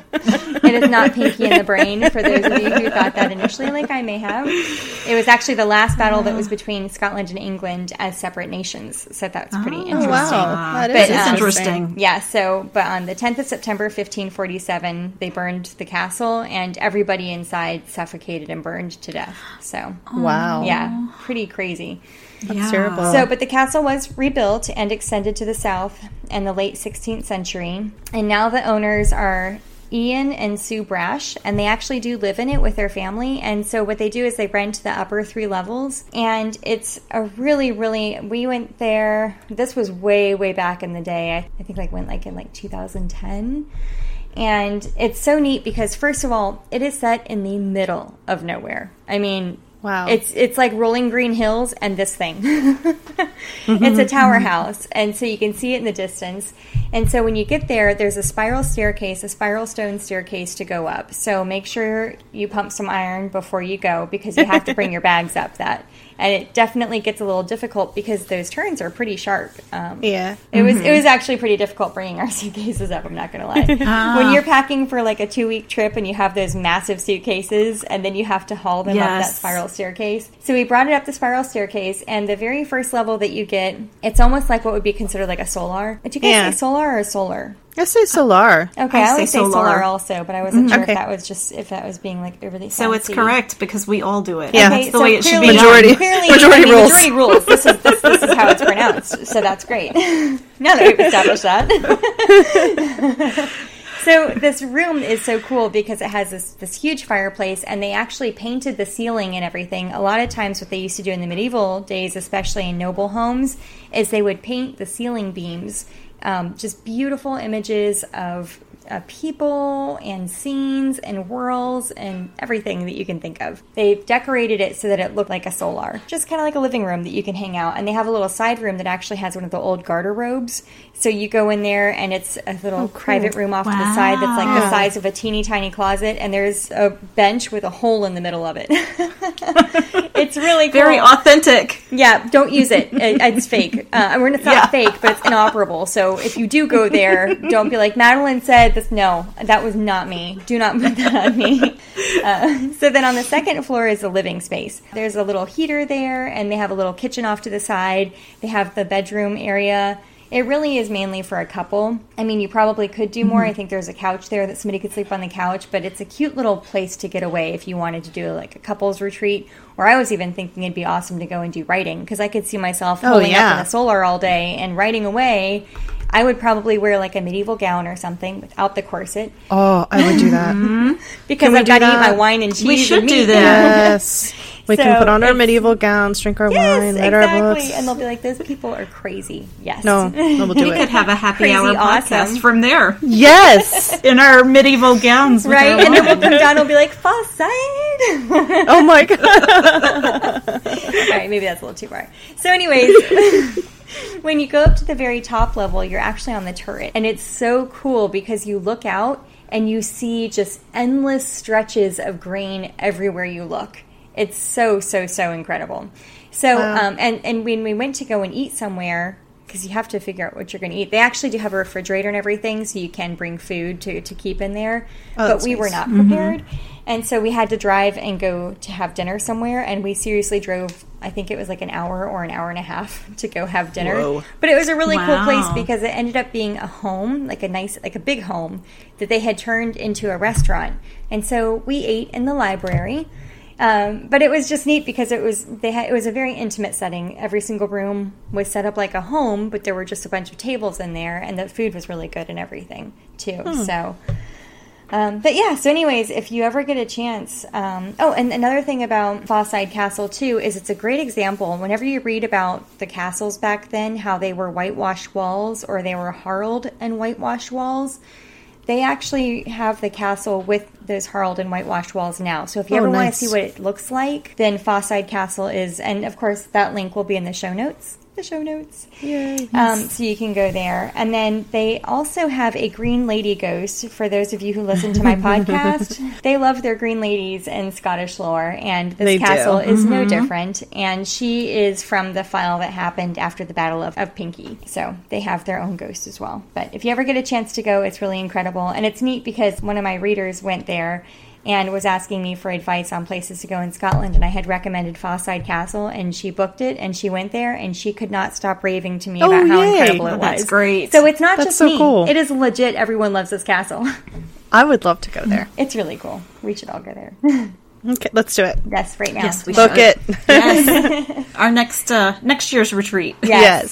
it is not Pinky in the brain, for those of you who thought that initially, like I may have. It was actually the last battle that was between Scotland and England as separate nations. So that's pretty interesting. Wow. That is interesting. Yeah, but on the 10th of September, 1547, they burned the castle, and everybody inside suffocated and burned to death. So, wow. Yeah, pretty crazy. That's terrible. So, but the castle was rebuilt and extended to the south in the late 16th century. And now the owners are Ian and Sue Brash, and they actually do live in it with their family. And so what they do is they rent the upper 3 levels. And it's a really, really, we went there, this was way, way back in the day. I think went in 2010. And it's so neat because, first of all, it is set in the middle of nowhere. I mean, wow. It's like rolling green hills and this thing. It's a tower house, and so you can see it in the distance. And so when you get there, there's a spiral stone staircase to go up. So make sure you pump some iron before you go, because you have to bring your bags up that. And it definitely gets a little difficult because those turns are pretty sharp. Yeah. It was actually pretty difficult bringing our suitcases up, I'm not going to lie. When you're packing for like a 2-week trip and you have those massive suitcases and then you have to haul them up that spiral staircase. So we brought it up the spiral staircase, and the very first level that you get, it's almost like what would be considered like a solar. Did you guys say solar or solar? I say solar. Okay, I always say solar also, but I wasn't sure if that was being like really fancy. So it's correct because we all do it. Yeah, okay, that's the way it should be. Majority rules. Majority rules. This is how it's pronounced. So that's great. Now that we've established that. So this room is so cool because it has this huge fireplace, and they actually painted the ceiling and everything. A lot of times what they used to do in the medieval days, especially in noble homes, is they would paint the ceiling beams. Just beautiful images of people and scenes and whirls and everything that you can think of. They've decorated it so that it looked like a solar, just kind of like a living room that you can hang out. And they have a little side room that actually has one of the old garter robes. So you go in there, and it's a little private room off to the side that's like the size of a teeny tiny closet, and there's a bench with a hole in the middle of it. It's really cool. Very authentic. Yeah, don't use it. It's fake. It's not fake, but it's inoperable. So if you do go there, don't be like, Madeline said this. No, that was not me. Do not put that on me. So then on the second floor is the living space. There's a little heater there, and they have a little kitchen off to the side. They have the bedroom area. It really is mainly for a couple. I mean, you probably could do more. I think there's a couch there that somebody could sleep on the couch, but it's a cute little place to get away if you wanted to do like a couple's retreat. Or I was even thinking it'd be awesome to go and do writing, because I could see myself holding up in a solar all day and writing away. I would probably wear like a medieval gown or something without the corset. Oh, I would do that. Because I've got to eat my wine and cheese. We should and meat. do that. Yes. We can put on our medieval gowns, drink our wine, read our books. And they'll be like, those people are crazy. Yes. No, we'll do We could it. have a happy Crazy hour podcast awesome. from there. Yes! In our medieval gowns. with Right? our And then wine. we'll come down and we'll be like, Foside! Oh my god. All right, maybe that's a little too far. So anyways, when you go up to the very top level, you're actually on the turret. And it's so cool because you look out and you see just endless stretches of grain everywhere you look. It's so, so, so incredible. So, Wow. and when we went to go and eat somewhere, because you have to figure out what you're going to eat, they actually do have a refrigerator and everything, so you can bring food to keep in there. But that's we were nice. not prepared. And so we had to drive and go to have dinner somewhere, and we seriously drove, I think it was like an hour or an hour and a half to go have dinner. Whoa. But it was a really cool place Wow. because it ended up being a home, like a nice, like a big home that they had turned into a restaurant. And so we ate in the library. But it was just neat because it was a very intimate setting. Every single room was set up like a home, but there were just a bunch of tables in there, and the food was really good and everything too. So, but yeah. So, anyways, if you ever get a chance, oh, and another thing about Foside Castle too is it's a great example. Whenever you read about the castles back then, how they were whitewashed walls or they were harled and whitewashed walls. They actually have the castle with those harled and whitewashed walls now. So if you ever want nice. to see what it looks like, then Foside Castle is, and of course that link will be in the show notes. Yay. So you can go there. And then they also have a green lady ghost. For those of you who listen to my podcast, they love their green ladies in Scottish lore, and this They do. castle is no different. And she is from the file that happened after the Battle of Pinkie. So they have their own ghost as well. But if you ever get a chance to go, it's really incredible. And it's neat because one of my readers went there and was asking me for advice on places to go in Scotland, and I had recommended Foside Castle, and she booked it, and she went there, and she could not stop raving to me about how yay. incredible it was. That's great. So it's not That's just so me. cool. It is legit. Everyone loves this castle. I would love to go there. It's really cool. We should all go there. Okay, let's do it. Yes, right now. Yes, we Book should. it. Yes. Our next year's retreat. Yes.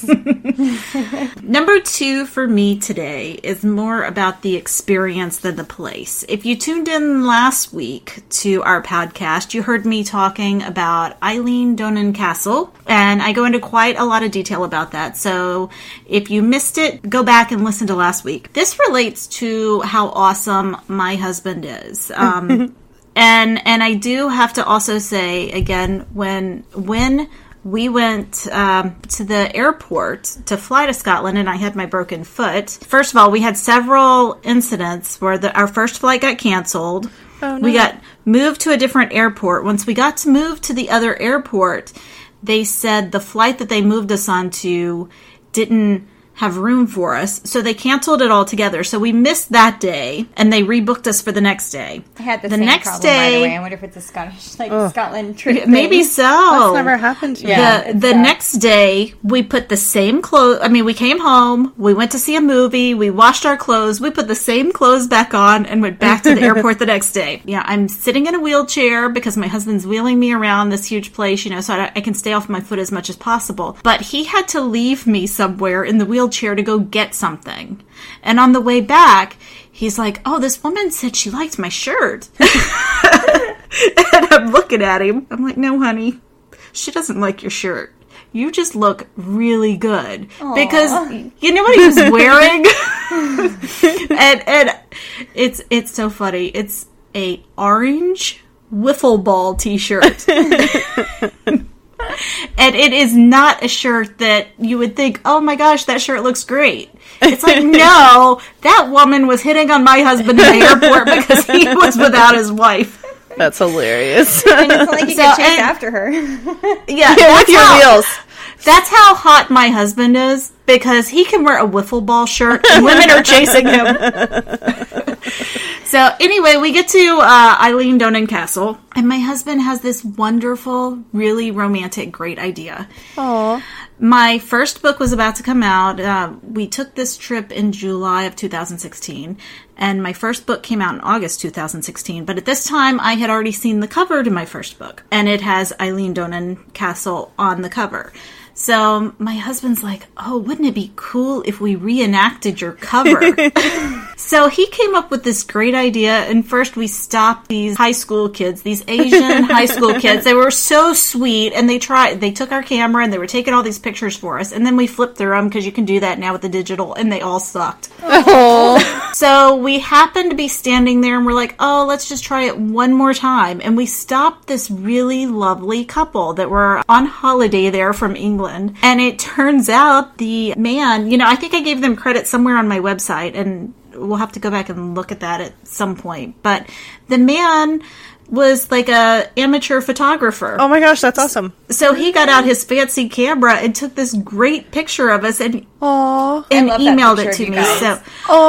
Number 2 for me today is more about the experience than the place. If you tuned in last week to our podcast, you heard me talking about Eileen Donan Castle, and I go into quite a lot of detail about that. So if you missed it, go back and listen to last week. This relates to how awesome my husband is. And I do have to also say, again, when we went to the airport to fly to Scotland and I had my broken foot, first of all, we had several incidents where our first flight got canceled. Oh, no. We got moved to a different airport. Once we got to move to the other airport, they said the flight that they moved us onto didn't have room for us, so they canceled it all together. So we missed that day, and they rebooked us for the next day. I had the The same next problem, day- by the way. I wonder if it's a Scottish, like Scotland trip. Maybe thing. so. That's never happened to me. Yeah. The next day, we put the same clothes. I mean, we came home, we went to see a movie, we washed our clothes, we put the same clothes back on, and went back to the airport the next day. Yeah, I'm sitting in a wheelchair because my husband's wheeling me around this huge place, so I can stay off my foot as much as possible. But he had to leave me somewhere in the wheelchair to go get something. And on the way back, he's like, "Oh, this woman said she liked my shirt." And I'm looking at him. I'm like, "No, honey. She doesn't like your shirt. You just look really good." Because you know what he was wearing? and it's so funny. It's a orange wiffle ball t-shirt. And it is not a shirt that you would think, "Oh my gosh, that shirt looks great." It's like, no, that woman was hitting on my husband in the airport because he was without his wife. That's hilarious. And it's not like you So- can chase and- after her. Yeah, With your wheels. That's how hot my husband is, because he can wear a wiffle ball shirt and women are chasing him. So anyway, we get to Eileen Donan Castle, and my husband has this wonderful, really romantic, great idea. Aw. My first book was about to come out. We took this trip in July of 2016, and my first book came out in August 2016. But at this time, I had already seen the cover to my first book, and it has Eileen Donan Castle on the cover. So my husband's like, oh, wouldn't it be cool if we reenacted your cover? So he came up with this great idea, and first we stopped these high school kids, these Asian high school kids. They were so sweet, and they took our camera, and they were taking all these pictures for us, and then we flipped through them, because you can do that now with the digital, and they all sucked. Oh. So we happened to be standing there, and we're like, oh, let's just try it one more time. And we stopped this really lovely couple that were on holiday there from England, and it turns out the man, I think I gave them credit somewhere on my website, and we'll have to go back and look at that at some point. But the man was like a amateur photographer. Oh my gosh, that's awesome. So he got out his fancy camera and took this great picture of us and emailed it to me. So,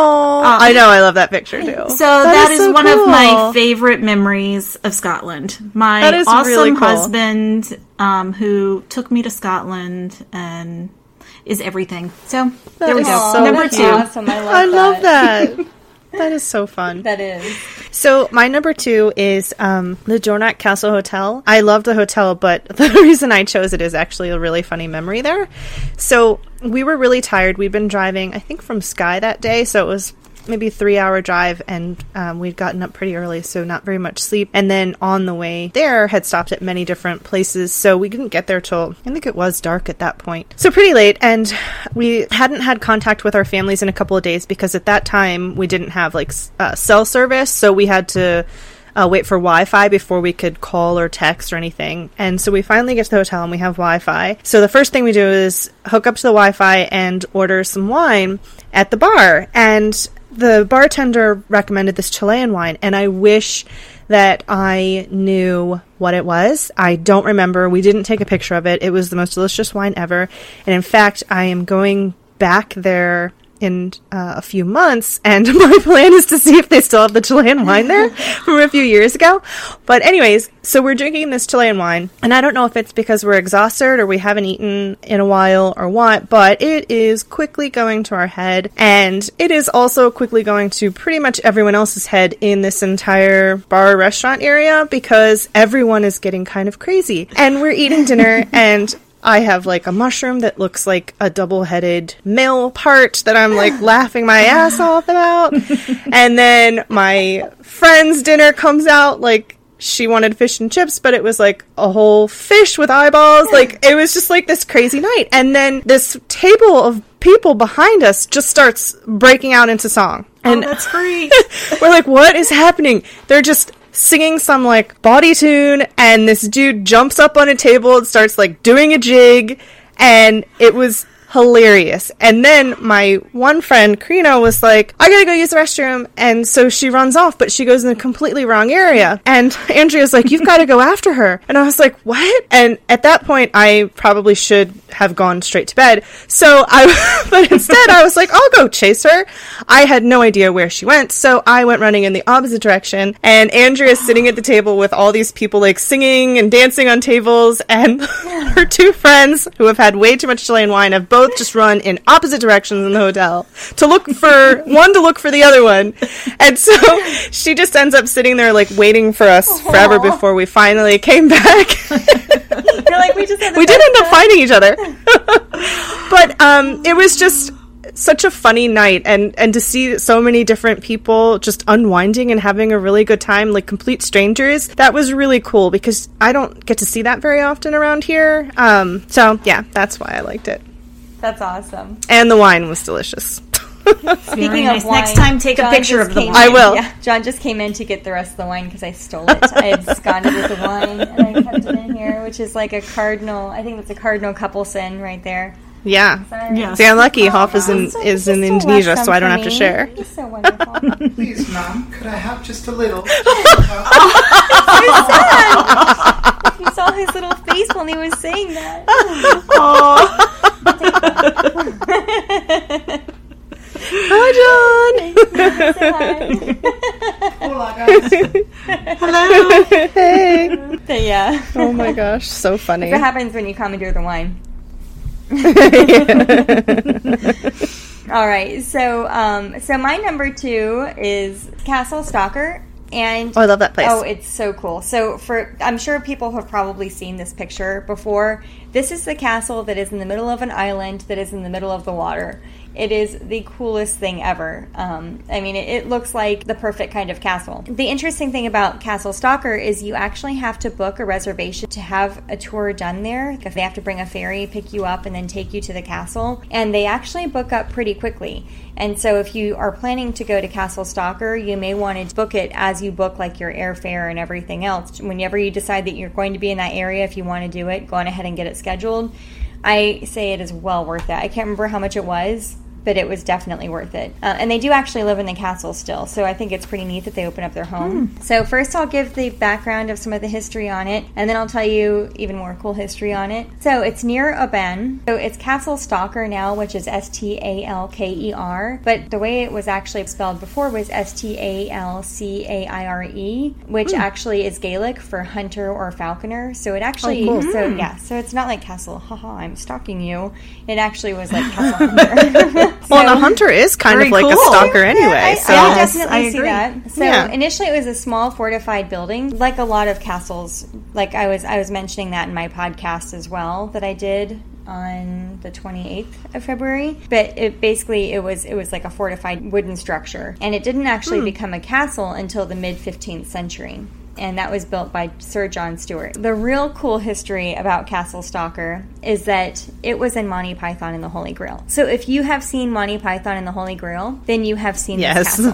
I know, I love that picture too. So that is one of my favorite memories of Scotland. My awesome really cool. husband, who took me to Scotland and is everything. So there we go. So number 2. Awesome. I love that. That is so fun. That is. So my number 2 is the Dornoch Castle Hotel. I love the hotel, but the reason I chose it is actually a really funny memory there. So we were really tired. We'd been driving, I think, from Skye that day, so it was maybe a 3-hour drive, and we'd gotten up pretty early, so not very much sleep. And then on the way there, had stopped at many different places, so we didn't get there till, I think it was dark at that point. So pretty late, and we hadn't had contact with our families in a couple of days, because at that time, we didn't have, cell service, so we had to wait for Wi-Fi before we could call or text or anything. And so we finally get to the hotel, and we have Wi-Fi. So the first thing we do is hook up to the Wi-Fi and order some wine at the bar. And the bartender recommended this Chilean wine, and I wish that I knew what it was. I don't remember. We didn't take a picture of it. It was the most delicious wine ever. And in fact, I am going back there in a few months, and my plan is to see if they still have the Chilean wine there from a few years ago. But anyways, so we're drinking this Chilean wine, and I don't know if it's because we're exhausted or we haven't eaten in a while or what, but it is quickly going to our head, and it is also quickly going to pretty much everyone else's head in this entire bar restaurant area, because everyone is getting kind of crazy. And we're eating dinner, and I have a mushroom that looks like a double-headed male part that I'm laughing my ass off about. And then my friend's dinner comes out she wanted fish and chips, but it was a whole fish with eyeballs. It was just this crazy night. And then this table of people behind us just starts breaking out into song. And that's great. We're what is happening? They're just singing some body tune, and this dude jumps up on a table and starts doing a jig, and it was hilarious. And then my one friend, Karina, was I gotta go use the restroom, and so she runs off, but she goes in a completely wrong area, and Andrea's you've got to go after her. And I was what? And at that point, I probably should have gone straight to bed, but instead I was I'll go chase her. I had no idea where she went, so I went running in the opposite direction, and Andrea's sitting at the table with all these people singing and dancing on tables, and her two friends, who have had way too much Chilean wine, have both just run in opposite directions in the hotel to look for the other one. And so she just ends up sitting there waiting for us forever before we finally came back. You're we did end up finding each other. But it was just such a funny night, and to see so many different people just unwinding and having a really good time, complete strangers, that was really cool, because I don't get to see that very often around here. So yeah, that's why I liked it. That's awesome. And the wine was delicious. Speaking of wine, next time take a picture of the wine. I will. Yeah, John just came in to get the rest of the wine because I stole it. I had absconded with the wine, and I kept it in here, which is a cardinal. I think that's a cardinal Kappelsen right there. Yeah. Yes. See, I'm lucky. Hoff is in Indonesia, so I don't have to share. He's so wonderful. Please, Mom, could I have just a little? You saw his little face when he was saying that. Hi, John. Say hi. Hola, guys. Hello. Hey. But yeah. Oh my gosh, so funny. What happens when you commandeer the wine? All right, so my number 2 is Castle Stalker. And Oh, I love that place. Oh, it's so cool. So I'm sure people have probably seen this picture before. This is the castle that is in the middle of an island that is in the middle of the water. It is the coolest thing ever. I mean, it looks like the perfect kind of castle. The interesting thing about Castle Stalker is you actually have to book a reservation to have a tour done there. They have to bring a ferry, pick you up, and then take you to the castle. And they actually book up pretty quickly. And so if you are planning to go to Castle Stalker, you may want to book it as you book like your airfare and everything else. Whenever you decide that you're going to be in that area, if you want to do it, go on ahead and get it scheduled. I say it is well worth it. I can't remember how much it was, but it was definitely worth it. And they do actually live in the castle still, so I think it's pretty neat that they open up their home. So first I'll give the background of some of the history on it, and then I'll tell you even more cool history on it. So it's near Aben. So it's Castle Stalker now, which is Stalker, but the way it was actually spelled before was Stalcaire, which actually is Gaelic for hunter or falconer. So it actually, so it's not like castle, haha, I'm stalking you. It actually was like castle hunter. Well, and a hunter is kind of like a stalker anyway. I definitely see that. So Yeah. initially it was a small fortified building, like a lot of castles. Like I was mentioning that in my podcast as well that I did on the 28th of February. But it was like a fortified wooden structure. And it didn't actually become a castle until the mid-15th century. And that was built by Sir John Stewart. The real cool history about Castle Stalker is that it was in Monty Python and the Holy Grail. So if you have seen Monty Python and the Holy Grail, then you have seen this castle.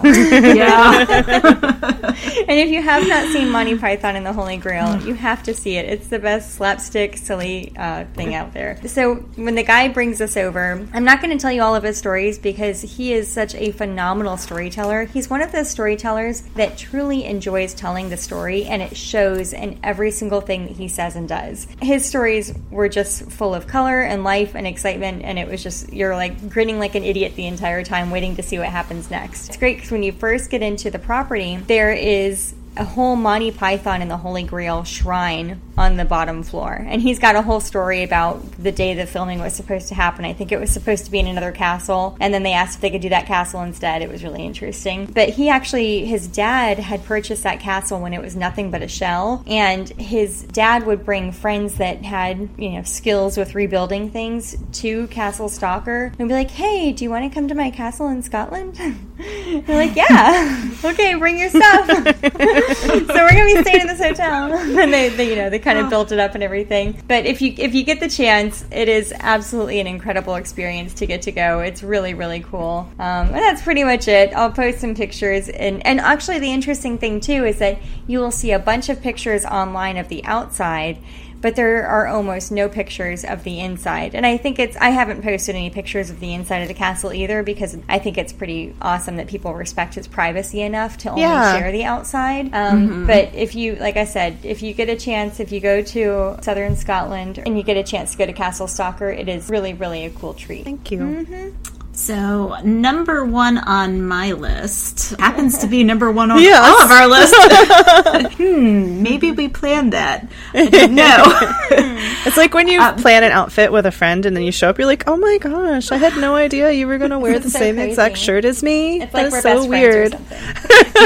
And if you have not seen Monty Python and the Holy Grail, you have to see it. It's the best slapstick, silly thing out there. So when the guy brings us over, I'm not going to tell you all of his stories because he is such a phenomenal storyteller. He's one of those storytellers that truly enjoys telling the story, and it shows in every single thing that he says and does. His stories were just full of color and life and excitement, and it was just, you're like grinning like an idiot the entire time waiting to see what happens next. It's great because when you first get into the property, there is a whole Monty Python and the Holy Grail shrine on the bottom floor. And he's got a whole story about the day the filming was supposed to happen. I think it was supposed to be in another castle, and then they asked if they could do that castle instead. It was really interesting. But his dad had purchased that castle when it was nothing but a shell, and his dad would bring friends that had, skills with rebuilding things to Castle Stalker and be like, hey, do you want to come to my castle in Scotland? They're like, yeah, okay, bring your stuff. So we're gonna be staying in this hotel. And they kind of built it up and everything. But if you get the chance, it is absolutely an incredible experience to get to go. It's really, really cool. And that's pretty much it. I'll post some pictures, and actually the interesting thing too is that you will see a bunch of pictures online of the outside, but there are almost no pictures of the inside. And I think I haven't posted any pictures of the inside of the castle either, because I think it's pretty awesome that people respect his privacy enough to only share the outside. But if you, like I said, if you get a chance, if you go to southern Scotland and you get a chance to go to Castle Stalker, it is really, really a cool treat. Thank you. So, number one on my list happens to be number one on all of our lists. Maybe we planned that. I didn't know. It's like when you plan an outfit with a friend and then you show up, you're like, oh my gosh, I had no idea you were going to wear the same exact shirt as me. It's like that we're is so best weird. friends or something.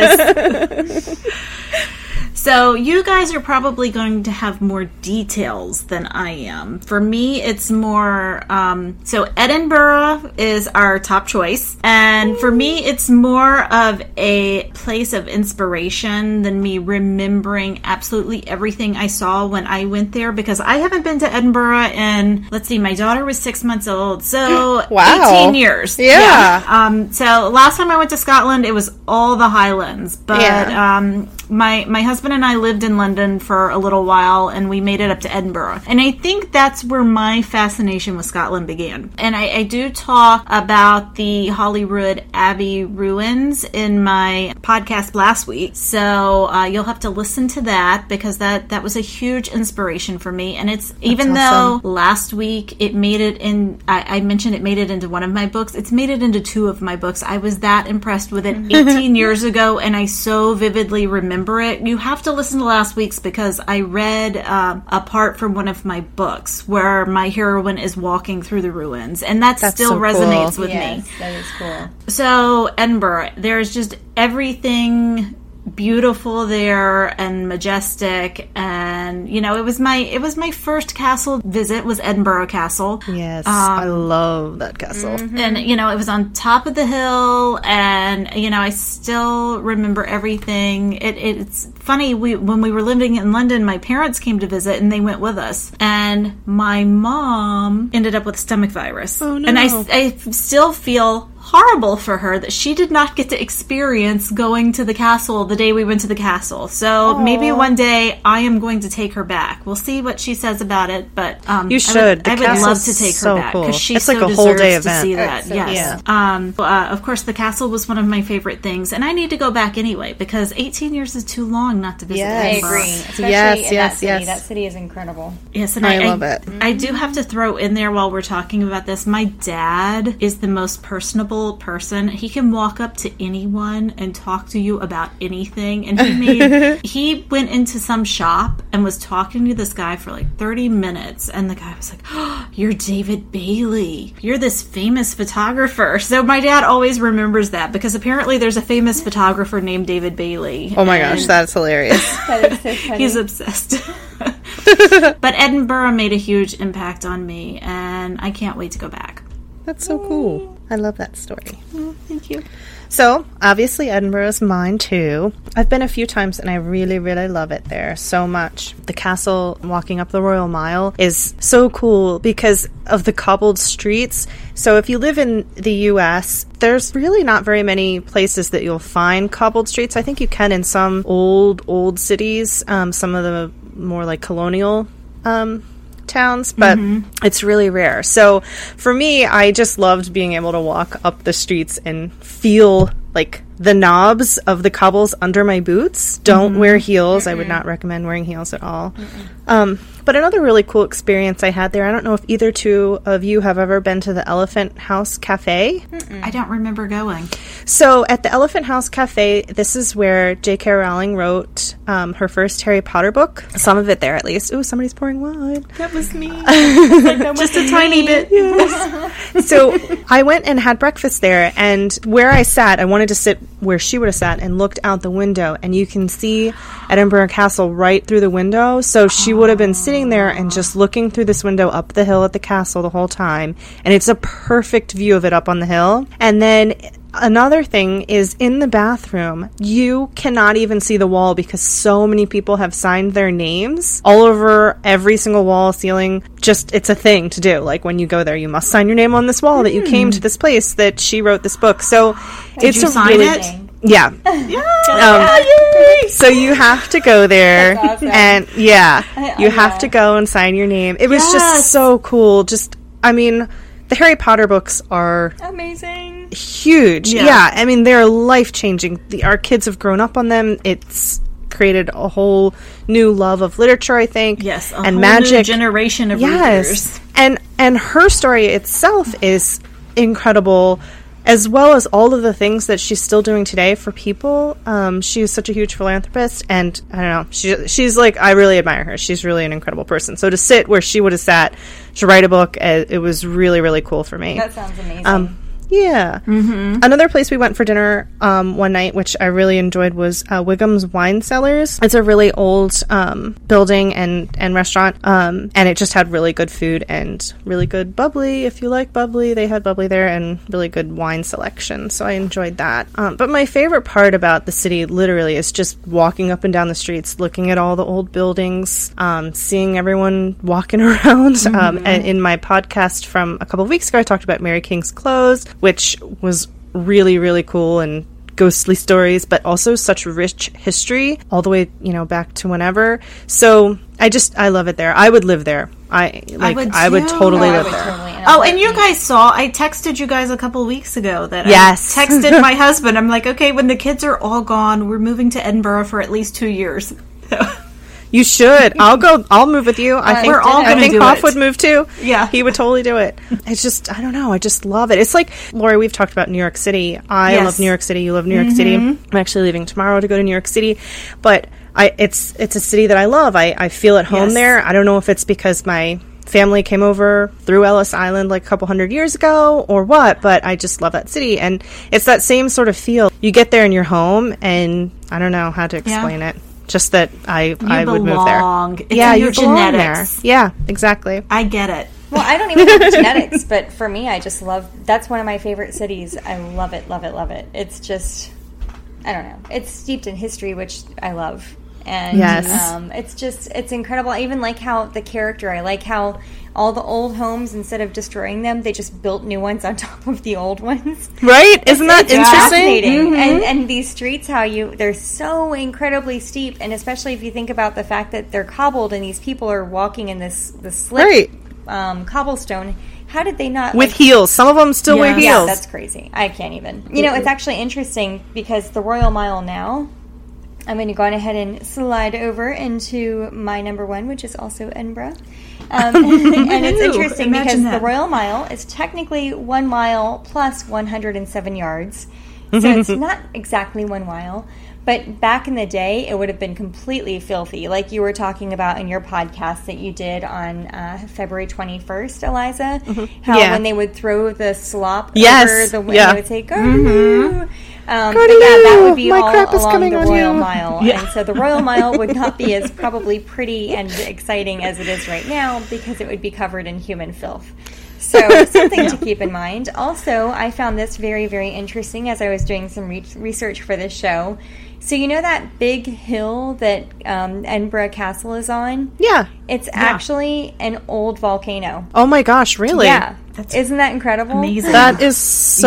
Yes. So you guys are probably going to have more details than I am. For me, it's more, so Edinburgh is our top choice. And for me, it's more of a place of inspiration than me remembering absolutely everything I saw when I went there, because I haven't been to Edinburgh in, let's see, my daughter was 6 months old. So Wow. 18 years. Yeah. So last time I went to Scotland, it was all the Highlands. But my husband and I lived in London for a little while, and we made it up to Edinburgh. And I think that's where my fascination with Scotland began. And I do talk about the Holyrood Abbey ruins in my podcast last week. So you'll have to listen to that, because that was a huge inspiration for me. And it's, even though last week it made it in, I mentioned it made it into one of my books, it's made it into two of my books. I was that impressed with it 18 years ago, and I so vividly remember it. You have to listen to last week's, because I read a part from one of my books where my heroine is walking through the ruins, and that still so resonates cool. with me. Yes, that is cool. So Edinburgh, there's just everything beautiful there and majestic, and you know, it was my first castle visit was Edinburgh Castle. Yes, I love that castle. And you know, it was on top of the hill, and you know, I still remember everything. It's funny, when we were living in London, my parents came to visit and they went with us, and my mom ended up with stomach virus. Oh, no. And I still feel horrible for her that she did not get to experience going to the castle the day we went to the castle. So maybe one day I am going to take her back. We'll see what she says about it, but you should. I would love to take her back because she it's like so a whole day deserves to event. see that. Yes. Of course, the castle was one of my favorite things, and I need to go back anyway because 18 years is too long not to visit. Yes. I Edinburgh. agree. Especially Yes, in yes, that city. yes. That city is incredible. Yes, and I love it. I do have to throw in there while we're talking about this, my dad is the most personable person. He can walk up to anyone and talk to you about anything. And he went into some shop and was talking to this guy for like 30 minutes. And the guy was like, "Oh, you're David Bailey. You're this famous photographer." So my dad always remembers that because apparently there's a famous photographer named David Bailey. Oh my gosh, that's hilarious. That is so funny. He's obsessed. But Edinburgh made a huge impact on me, and I can't wait to go back. That's so cool. I love that story. Thank you. So, obviously, Edinburgh is mine too. I've been a few times and I really, really love it there so much. The castle, walking up the Royal Mile, is so cool because of the cobbled streets. So, if you live in the US, there's really not very many places that you'll find cobbled streets. I think you can in some old cities, some of the more like colonial towns, but it's really rare. So for me, I just loved being able to walk up the streets and feel like the knobs of the cobbles under my boots. Don't wear heels. I would not recommend wearing heels at all. But another really cool experience I had there, I don't know if either two of you have ever been to the Elephant House Cafe. I don't remember going. So at the Elephant House Cafe, this is where J.K. Rowling wrote her first Harry Potter book. Some of it there, at least. Ooh, somebody's pouring wine. That was me. Just a tiny bit. So I went and had breakfast there, and where I sat, I wanted to sit where she would have sat and looked out the window, and you can see Edinburgh Castle right through the window. So she would have been sitting there and just looking through this window up the hill at the castle the whole time, and it's a perfect view of it up on the hill. And then another thing is in the bathroom, you cannot even see the wall because so many people have signed their names all over every single wall, ceiling. Just, it's a thing to do. Like when you go there, you must sign your name on this wall that you came to this place that she wrote this book. So Did you sign it? Yeah. So you have to go there. That's awesome. And you have to go and sign your name. It was just so cool. Just, I mean, the Harry Potter books are amazing. Huge. Yeah. I mean, they're life-changing. Our kids have grown up on them. It's created a whole new love of literature, I think. Yes, a and whole magic. new generation of readers. And her story itself is incredible, as well as all of the things that she's still doing today for people. She is such a huge philanthropist, and I don't know, she's like, I really admire her. She's really an incredible person. So to sit where she would have sat to write a book, it was really, really cool for me. That sounds amazing. Yeah. Another place we went for dinner one night, which I really enjoyed, was Wiggum's Wine Cellars. It's a really old building and restaurant, and it just had really good food and really good bubbly. If you like bubbly, they had bubbly there, and really good wine selection, so I enjoyed that. But my favorite part about the city, literally, is just walking up and down the streets, looking at all the old buildings, seeing everyone walking around. And in my podcast from a couple of weeks ago, I talked about Mary King's Close, which was really, really cool, and ghostly stories, but also such rich history all the way, back to whenever. So I love it there. I would live there. I would totally live there. And you guys saw, I texted you guys a couple of weeks ago that Yes. I texted my husband. I'm like, okay, when the kids are all gone, we're moving to Edinburgh for at least 2 years. You should. I'll move with you. I think we're all gonna do Hoff it. would move too. Yeah. He would totally do it. It's just, I don't know. I just love it. It's like, Lori, we've talked about New York City. I love New York City. You love New York City. I'm actually leaving tomorrow to go to New York City. But it's a city that I love. I feel at home there. I don't know if it's because my family came over through Ellis Island like a couple hundred years ago or what, but I just love that city. And it's that same sort of feel. You get there and you're home, and I don't know how to explain it. Just that I would move there. It's in your genetics. There. Yeah, exactly. I get it. Well, I don't even have the genetics, but for me, I just love, that's one of my favorite cities. I love it, love it, love it. It's just, I don't know. It's steeped in history, which I love. And it's incredible. I even like how the character, I like how all the old homes, instead of destroying them, they just built new ones on top of the old ones. Right? Isn't that interesting? Fascinating. Mm-hmm. And these streets, they're so incredibly steep, and especially if you think about the fact that they're cobbled and these people are walking in this slip cobblestone. How did they not... With heels. Some of them still wear heels. Yeah, that's crazy. I can't even. You know, it's actually interesting because the Royal Mile now... I'm going to go on ahead and slide over into my number one, which is also Edinburgh. And it's interesting because the Royal Mile is technically 1 mile plus 107 yards. So it's not exactly 1 mile. But back in the day, it would have been completely filthy. Like you were talking about in your podcast that you did on February 21st, Eliza. How when they would throw the slop over the window, they would say, "Go!" But that would be all along the Royal Mile. And so the Royal Mile would not be as probably pretty and exciting as it is right now because it would be covered in human filth. So something to keep in mind. Also, I found this very, very interesting as I was doing some research for this show. So you know that big hill that Edinburgh Castle is on? Yeah. It's actually an old volcano. Oh my gosh, really? Yeah. Isn't that incredible? Amazing. That is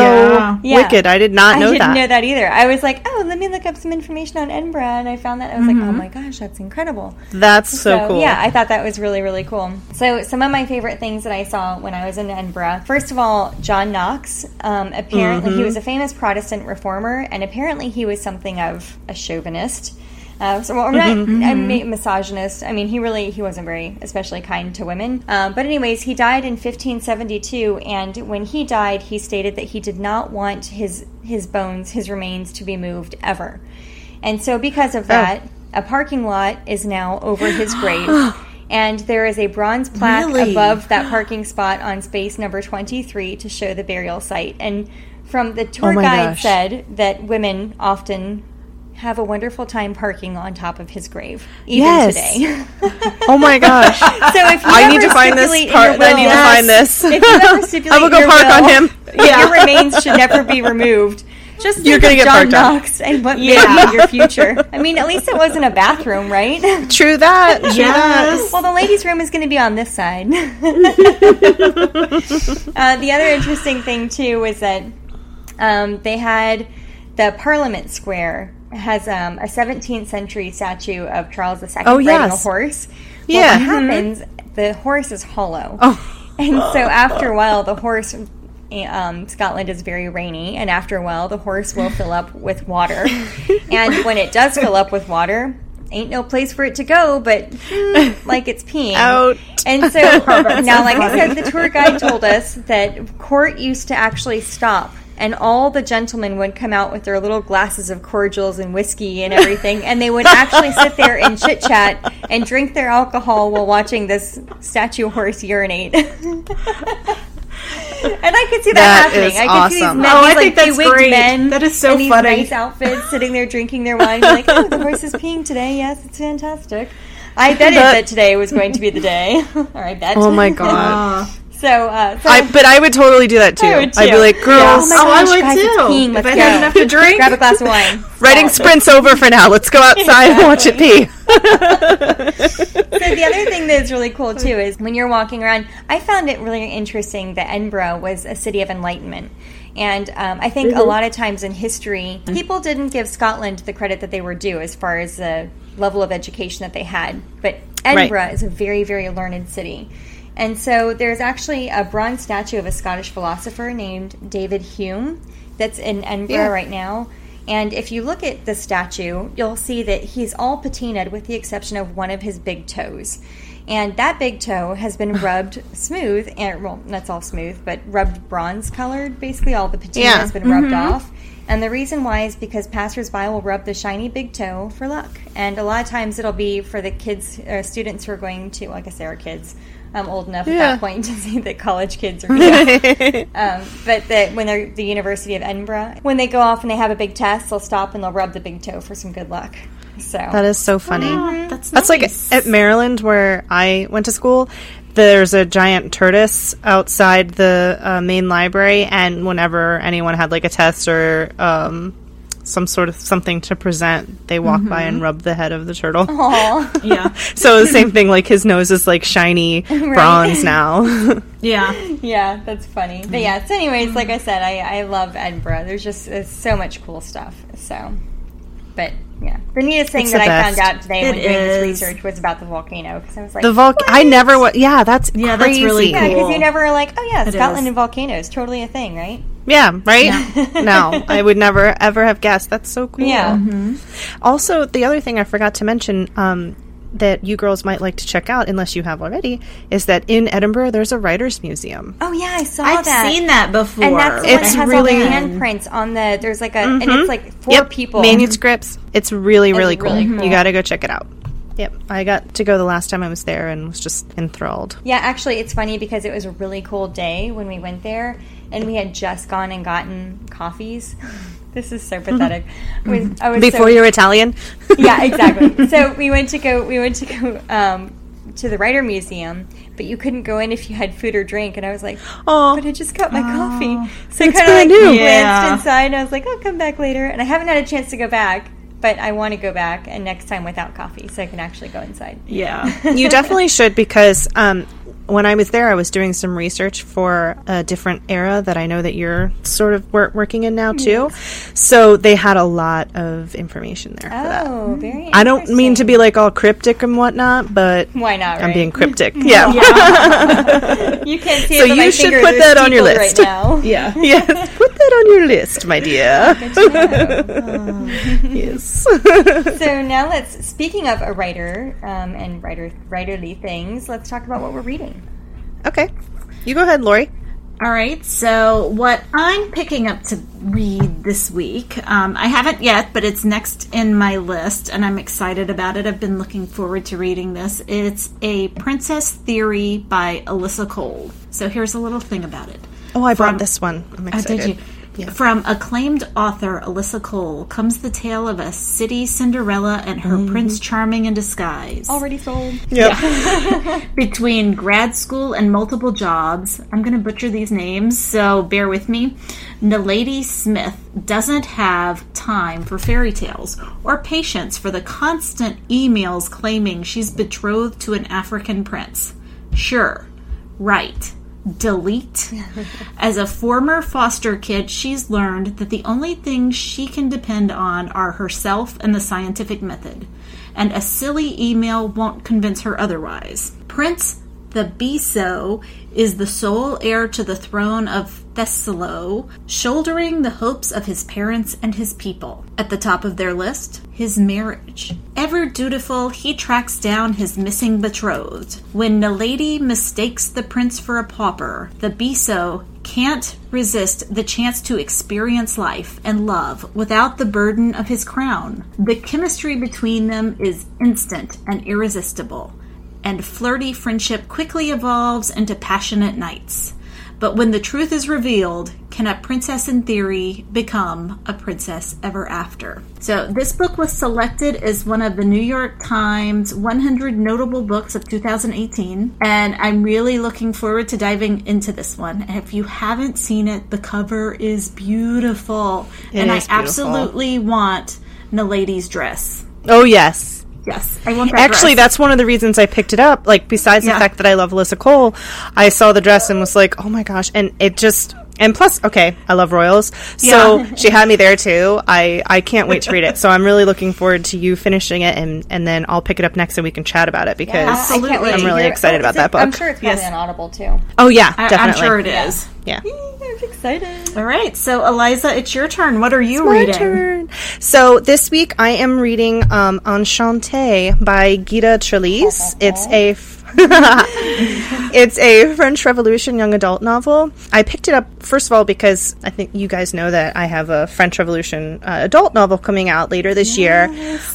so wicked. I did not know that. I didn't know that either. I was like, let me look up some information on Edinburgh, and I found that. I was like, oh my gosh, that's incredible. That's so cool. Yeah, I thought that was really, really cool. So some of my favorite things that I saw when I was in Edinburgh, first of all, John Knox. Apparently, he was a famous Protestant reformer, and apparently he was something of a chauvinist. Not a misogynist. I mean, he wasn't very especially kind to women. But anyways, he died in 1572, and when he died, he stated that he did not want his bones, his remains, to be moved ever. And so because of that, a parking lot is now over his grave. And there is a bronze plaque above that parking spot on space number 23 to show the burial site. And from the tour guide said that women often have a wonderful time parking on top of his grave, even today. Oh my gosh! So if you I need to find this part. I need to find this. If you ever stipulate I will go park on him. Your remains should never be removed. Just you're going to get John parked Knox and what may be your future. I mean, at least it wasn't a bathroom, right? True that. Yes. Well, the ladies' room is going to be on this side. The other interesting thing too was that they had the Parliament Square has a 17th century statue of Charles II riding a horse. Well, what happens, the horse is hollow. And so after a while, the horse, Scotland is very rainy, and after a while, the horse will fill up with water. And when it does fill up with water, ain't no place for it to go, but like it's peeing. Out. And so now, like I said, the tour guide told us that court used to actually stop, and all the gentlemen would come out with their little glasses of cordials and whiskey and everything, and they would actually sit there and chit-chat and drink their alcohol while watching this statue horse urinate. And I could see that happening. I could see these men, I think that's great. Men that is so in these funny. Nice outfits, sitting there drinking their wine, like, "Oh, the horse is peeing today. Yes, it's fantastic." I betted that today was going to be the day. Or I bet. Oh my god. But I would totally do that too. I'd be like, girls. I would guys, too. Peeing, if I had enough to drink, grab a glass of wine. Writing sprints over for now. Let's go outside and watch it pee. So the other thing that's really cool too is when you're walking around, I found it really interesting that Edinburgh was a city of enlightenment. And I think a lot of times in history, people didn't give Scotland the credit that they were due as far as the level of education that they had. But Edinburgh is a very, very learned city. And so there's actually a bronze statue of a Scottish philosopher named David Hume that's in Edinburgh right now. And if you look at the statue, you'll see that he's all patinaed with the exception of one of his big toes. And that big toe has been rubbed smooth, and well, that's all smooth, but rubbed bronze colored. Basically, all the patina has been rubbed off. And the reason why is because passersby will rub the shiny big toe for luck. And a lot of times it'll be for the kids or students who are going to, well, I guess they are kids. I'm old enough at that point to see that college kids are but when they're the University of Edinburgh, when they go off and they have a big test, they'll stop and they'll rub the big toe for some good luck. So That is so funny. That's That's like at Maryland, where I went to school. There's a giant tortoise outside the main library, and whenever anyone had like a test or some sort of something to present, they walk by and rub the head of the turtle. Aww. Yeah. So the same thing, like his nose is like shiny bronze now. Yeah. Yeah, that's funny. But yeah, so anyways, like I said, I love Edinburgh. There's so much cool stuff. So, but yeah, the neatest thing It's that the I found best. out today when doing this research was about the volcano, because I was like, I never was. Yeah, that's crazy. that's really yeah, because cool. you never are like, oh yeah, It Scotland is. and volcanoes, totally a thing, right? Yeah, right? No, I would never, ever have guessed. That's so cool. Yeah. Also, the other thing I forgot to mention that you girls might like to check out, unless you have already, is that in Edinburgh, there's a writer's museum. Oh yeah, I saw I've that. seen that before. And that's the one It's that has really- all the handprints on the. There's like a, and it's like four people. Manuscripts. It's really, really cool. really cool. You got to go check it out. Yep, I got to go the last time I was there and was just enthralled. Yeah, actually, it's funny because it was a really cold day when we went there, and we had just gone and gotten coffees. This is so pathetic. I was Before you're Italian? Yeah, exactly. So we went to go to the Writer Museum, but you couldn't go in if you had food or drink. And I was like, Oh, but I just got my coffee. So I That's kind of like brand new. glanced Yeah. inside, and I was like, I'll come back later. And I haven't had a chance to go back, but I want to go back, and next time without coffee, so I can actually go inside. Yeah. You definitely should, because when I was there, I was doing some research for a different era that I know that you're sort of working in now, too. So they had a lot of information there for that. Oh, very interesting. I don't mean to be like all cryptic and whatnot, but Why not, right? I'm being cryptic. Yeah. You can't see So it, but my you should fingers put are that on your steepled list. right now. Yeah. Yes. Put that on your list, my dear. Good to know. Yes. So now speaking of a writer and writerly things, let's talk about what we're reading. Okay. You go ahead, Lori. All right, so what I'm picking up to read this week, I haven't yet, but it's next in my list, and I'm excited about it. I've been looking forward to reading this. It's A Princess Theory by Alyssa Cole. So here's a little thing about it. Oh, I brought this one. I'm Oh, excited. did you? From acclaimed author Alyssa Cole comes the tale of a city Cinderella and her Prince Charming in disguise. Already sold. Yep. Between grad school and multiple jobs, I'm going to butcher these names, so bear with me. Nalady Smith doesn't have time for fairy tales or patience for the constant emails claiming she's betrothed to an African prince. Sure, right. Delete. As a former foster kid, she's learned that the only things she can depend on are herself and the scientific method, and a silly email won't convince her otherwise. Prince the Beso is the sole heir to the throne of Thessalo, shouldering the hopes of his parents and his people. At the top of their list, his marriage. Ever dutiful, he tracks down his missing betrothed. When Nalady mistakes the prince for a pauper, the Beso can't resist the chance to experience life and love without the burden of his crown. The chemistry between them is instant and irresistible, and flirty friendship quickly evolves into passionate nights. But when the truth is revealed, can a princess in theory become a princess ever after? So this book was selected as one of the New York Times 100 Notable Books of 2018, and I'm really looking forward to diving into this one. And if you haven't seen it, the cover is beautiful. It I is beautiful. absolutely want Nalady's dress. Oh, yes. Yes, I want that Actually, dress. that's one of the reasons I picked it up. Like, besides the Yeah. fact that I love Alyssa Cole, I saw the dress and was like, oh my gosh. And it just, and plus, okay, I love royals. So she had me there too. I can't wait to read it. So I'm really looking forward to you finishing it, and then I'll pick it up next and we can chat about it, because Absolutely. I can't wait I'm to really hear it. excited about that book. I'm sure it's probably Yes. on Audible too. Oh yeah, I'm definitely. sure it is. Yeah. I'm excited. All right, so Eliza, it's your turn. What are you My reading? turn. So this week I am reading Enchantée by Gita Trellis. It's a It's a French Revolution young adult novel. I picked it up, first of all, because I think you guys know that I have a French Revolution adult novel coming out later this year.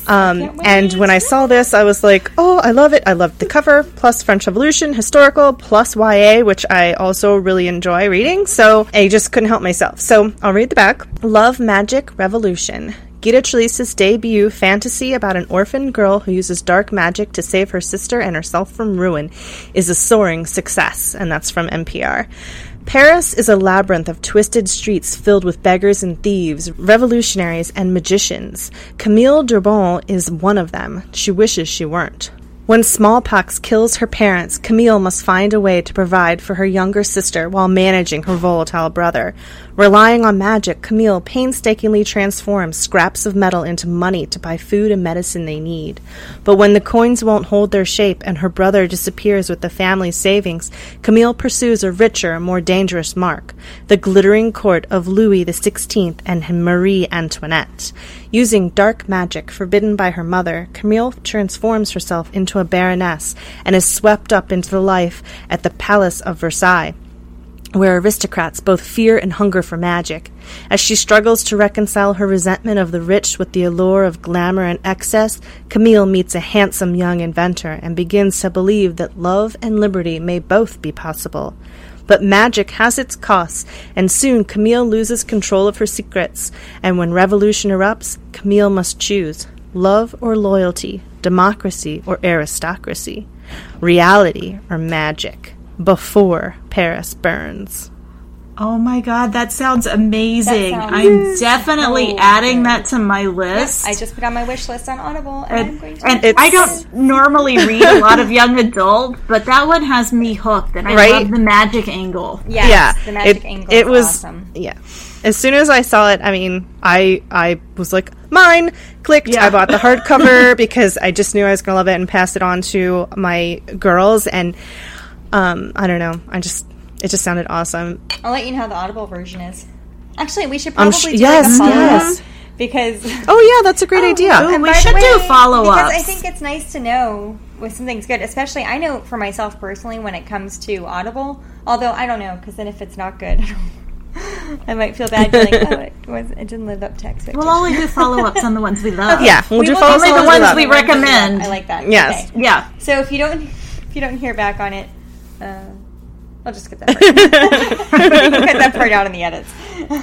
And when I saw this, I was like, oh, I love it. I loved the cover, plus French Revolution, historical, plus YA, which I also really enjoy reading. So I just couldn't help myself. So I'll read the back. Love, Magic, Revolution. Gita Chalice's debut fantasy about an orphan girl who uses dark magic to save her sister and herself from ruin is a soaring success, and that's from NPR. Paris is a labyrinth of twisted streets filled with beggars and thieves, revolutionaries and magicians. Camille Durbon is one of them. She wishes she weren't. When smallpox kills her parents, Camille must find a way to provide for her younger sister while managing her volatile brother. Relying on magic, Camille painstakingly transforms scraps of metal into money to buy food and medicine they need. But when the coins won't hold their shape and her brother disappears with the family's savings, Camille pursues a richer, more dangerous mark, the glittering court of Louis XVI and Marie Antoinette. Using dark magic forbidden by her mother, Camille transforms herself into a baroness and is swept up into the life at the Palace of Versailles, where aristocrats both fear and hunger for magic. As she struggles to reconcile her resentment of the rich with the allure of glamour and excess, Camille meets a handsome young inventor and begins to believe that love and liberty may both be possible. But magic has its costs, and soon Camille loses control of her secrets, and when revolution erupts, Camille must choose love or loyalty, democracy or aristocracy, reality or magic, before Paris burns. Oh my god, that sounds amazing. That sounds I'm definitely so adding good. that to my list. I just put on my wish list on Audible, and I'm going to. And I don't normally read a lot of young adult, but that one has me hooked, and I love the magic angle. Yes, the magic angle it is was awesome. Yeah. As soon as I saw it, I mean, I was like, mine, clicked. Yeah. I bought the hardcover because I just knew I was going to love it and pass it on to my girls. And I don't know, it just sounded awesome. I'll let you know how the Audible version is. Actually, we should probably do yes, like a follow-up yes. because. Oh yeah, that's a great idea. Ooh, And we by the should do way, follow-ups. because I think it's nice to know when something's good. Especially, I know for myself personally when it comes to Audible. Although I don't know, because then if it's not good, I might feel bad. Being like, oh, it didn't live up to expectations. We'll only do follow-ups on the ones we love. Yeah, we'll do will follow-ups only the on ones we love. recommend. I like that. Yes. Okay. Yeah. So if you don't hear back on it, I'll just get that part. Cut that part out in the edits.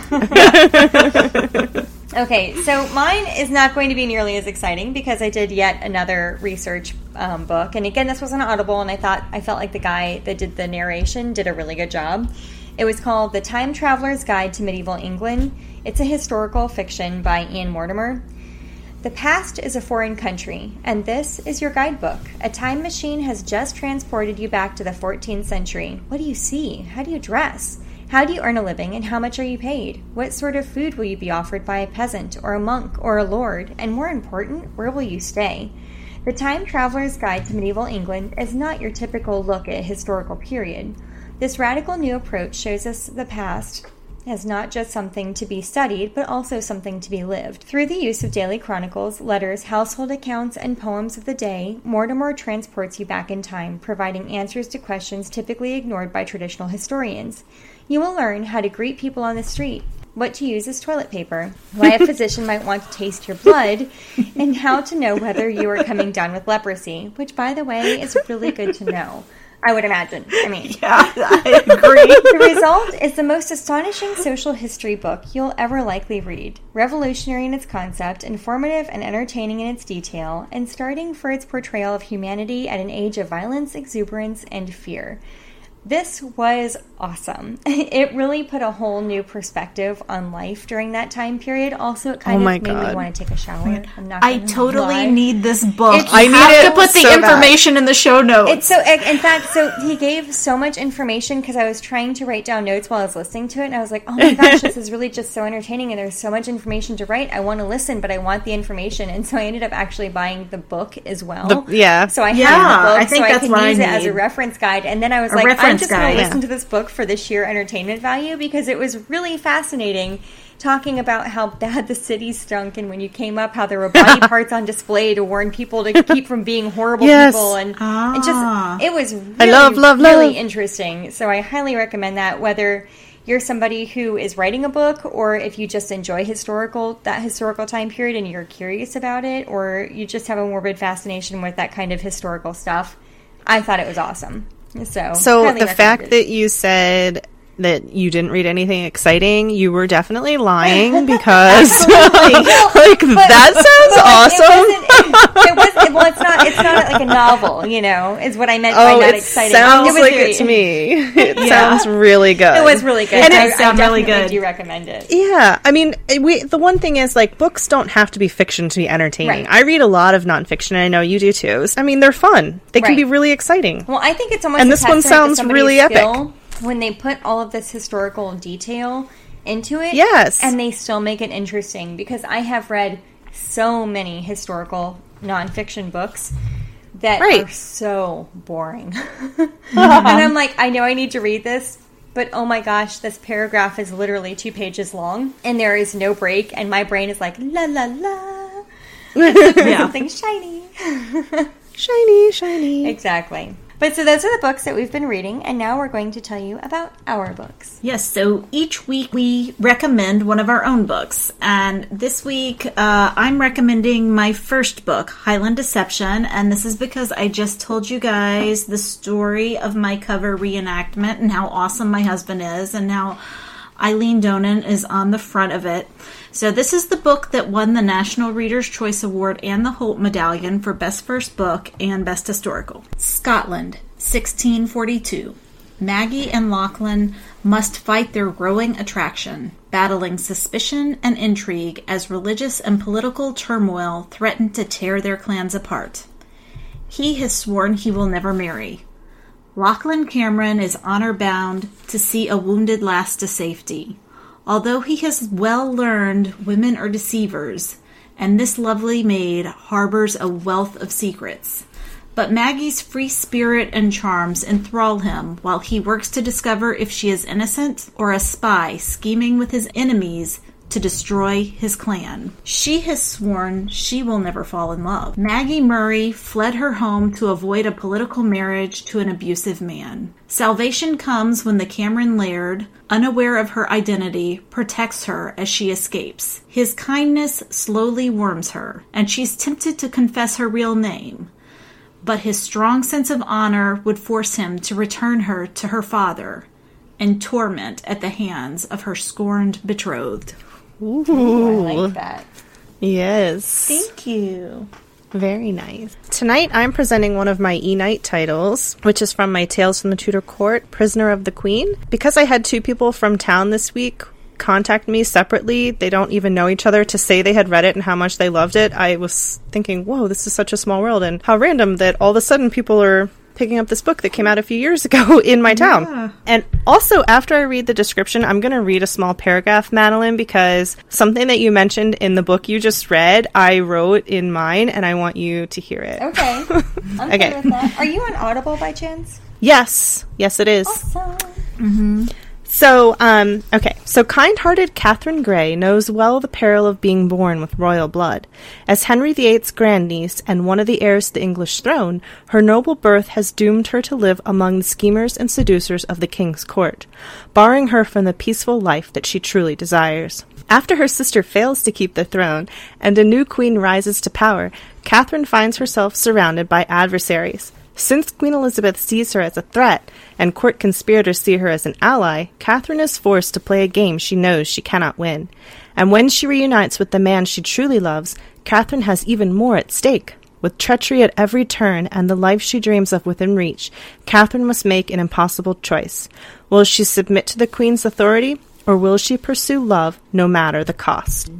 Okay, so mine is not going to be nearly as exciting because I did yet another research book, and again, this was on Audible, and I felt like the guy that did the narration did a really good job. It was called The Time Traveler's Guide to Medieval England. It's a historical fiction by Ian Mortimer. The past is a foreign country, and this is your guidebook. A time machine has just transported you back to the 14th century. What do you see? How do you dress? How do you earn a living, and how much are you paid? What sort of food will you be offered by a peasant, or a monk, or a lord? And more important, where will you stay? The Time Traveler's Guide to Medieval England is not your typical look at a historical period. This radical new approach shows us the past as not just something to be studied, but also something to be lived. Through the use of daily chronicles, letters, household accounts, and poems of the day, Mortimer transports you back in time, providing answers to questions typically ignored by traditional historians. You will learn how to greet people on the street, what to use as toilet paper, why a physician might want to taste your blood, and how to know whether you are coming down with leprosy, which, by the way, is really good to know. I would imagine. I mean, Yeah, I agree. the result is the most astonishing social history book you'll ever likely read. Revolutionary in its concept, informative and entertaining in its detail, and starting for its portrayal of humanity at an age of violence, exuberance, and fear. This was awesome. It really put a whole new perspective on life during that time period. Also, it kind of made me want to take a shower. I'm not I gonna totally lie. need this book. It's- I need have it to put the so bad. information in the show notes. It's so, in fact, so he gave so much information because I was trying to write down notes while I was listening to it, and I was like, oh my gosh, this is really just so entertaining, and there's so much information to write. I want to listen, but I want the information, and so I ended up actually buying the book as well. Yeah. So I Yeah, have the book, I think so that's I what can I use it as a need. reference guide, and then I was A like, reference reference just guy. going to Yeah. listen to this book for the sheer entertainment value because it was really fascinating talking about how bad the city stunk, and when you came up, how there were body parts on display to warn people to keep from being horrible Yes. people, and it was really, I love. really interesting. So I highly recommend that, whether you're somebody who is writing a book, or if you just enjoy that historical time period and you're curious about it, or you just have a morbid fascination with that kind of historical stuff. I thought it was awesome. So highly the fact recommended. that you said that you didn't read anything exciting, you were definitely lying because that sounds awesome. It's not like a novel, is what I meant by Oh, not it exciting. sounds like very- it to me. It sounds really good. It was really good. It I does sound really definitely good. do recommend it. Yeah, I mean, the one thing is, like, books don't have to be fiction to be entertaining. Right. I read a lot of nonfiction, and I know you do too. I mean, they're fun. They can Right. be really exciting. Well, I think it's almost And a this one testament to sounds somebody's really epic. skill when they put all of this historical detail into it. Yes. And they still make it interesting, because I have read so many historical nonfiction books that Right. are so boring. And I'm like, I know I need to read this, but oh my gosh, this paragraph is literally 2 pages long, and there is no break, and my brain is like, la la la. Something shiny. Shiny, shiny. Exactly. But so those are the books that we've been reading, and now we're going to tell you about our books. Yes, so each week we recommend one of our own books. And this week I'm recommending my first book, Highland Deception. And this is because I just told you guys the story of my cover reenactment and how awesome my husband is and how Eileen Donan is on the front of it. So this is the book that won the National Reader's Choice Award and the Holt Medallion for Best First Book and Best Historical. Scotland, 1642. Maggie and Lachlan must fight their growing attraction, battling suspicion and intrigue as religious and political turmoil threaten to tear their clans apart. He has sworn he will never marry. Lachlan Cameron is honor-bound to see a wounded lass to safety. Although he has well learned women are deceivers, and this lovely maid harbors a wealth of secrets. But Maggie's free spirit and charms enthrall him while he works to discover if she is innocent or a spy scheming with his enemies to destroy his clan. She has sworn she will never fall in love. Maggie Murray fled her home to avoid a political marriage to an abusive man. Salvation comes when the Cameron Laird, unaware of her identity, protects her as she escapes. His kindness slowly warms her, and she's tempted to confess her real name. But his strong sense of honor would force him to return her to her father and torment at the hands of her scorned betrothed. Ooh. I like that. Yes. Thank you. Very nice. Tonight I'm presenting one of my E-Night titles, which is from my Tales from the Tudor Court, Prisoner of the Queen. Because I had 2 people from town this week contact me separately, they don't even know each other, to say they had read it and how much they loved it, I was thinking, whoa, this is such a small world, and how random that all of a sudden people are picking up this book that came out a few years ago in my town. Yeah. And also, after I read the description, I'm going to read a small paragraph, Madeline, because something that you mentioned in the book you just read, I wrote in mine, and I want you to hear it. Okay. I'm Okay. good with that. Are you on Audible by chance? Yes. Yes, it is. Awesome. So, okay. So, kind-hearted Catherine Grey knows well the peril of being born with royal blood. As Henry VIII's grandniece and one of the heirs to the English throne, her noble birth has doomed her to live among the schemers and seducers of the king's court, barring her from the peaceful life that she truly desires. After her sister fails to keep the throne, and a new queen rises to power, Catherine finds herself surrounded by adversaries. Since Queen Elizabeth sees her as a threat, and court conspirators see her as an ally, Catherine is forced to play a game she knows she cannot win. And when she reunites with the man she truly loves, Catherine has even more at stake. With treachery at every turn and the life she dreams of within reach, Catherine must make an impossible choice. Will she submit to the Queen's authority, or will she pursue love no matter the cost?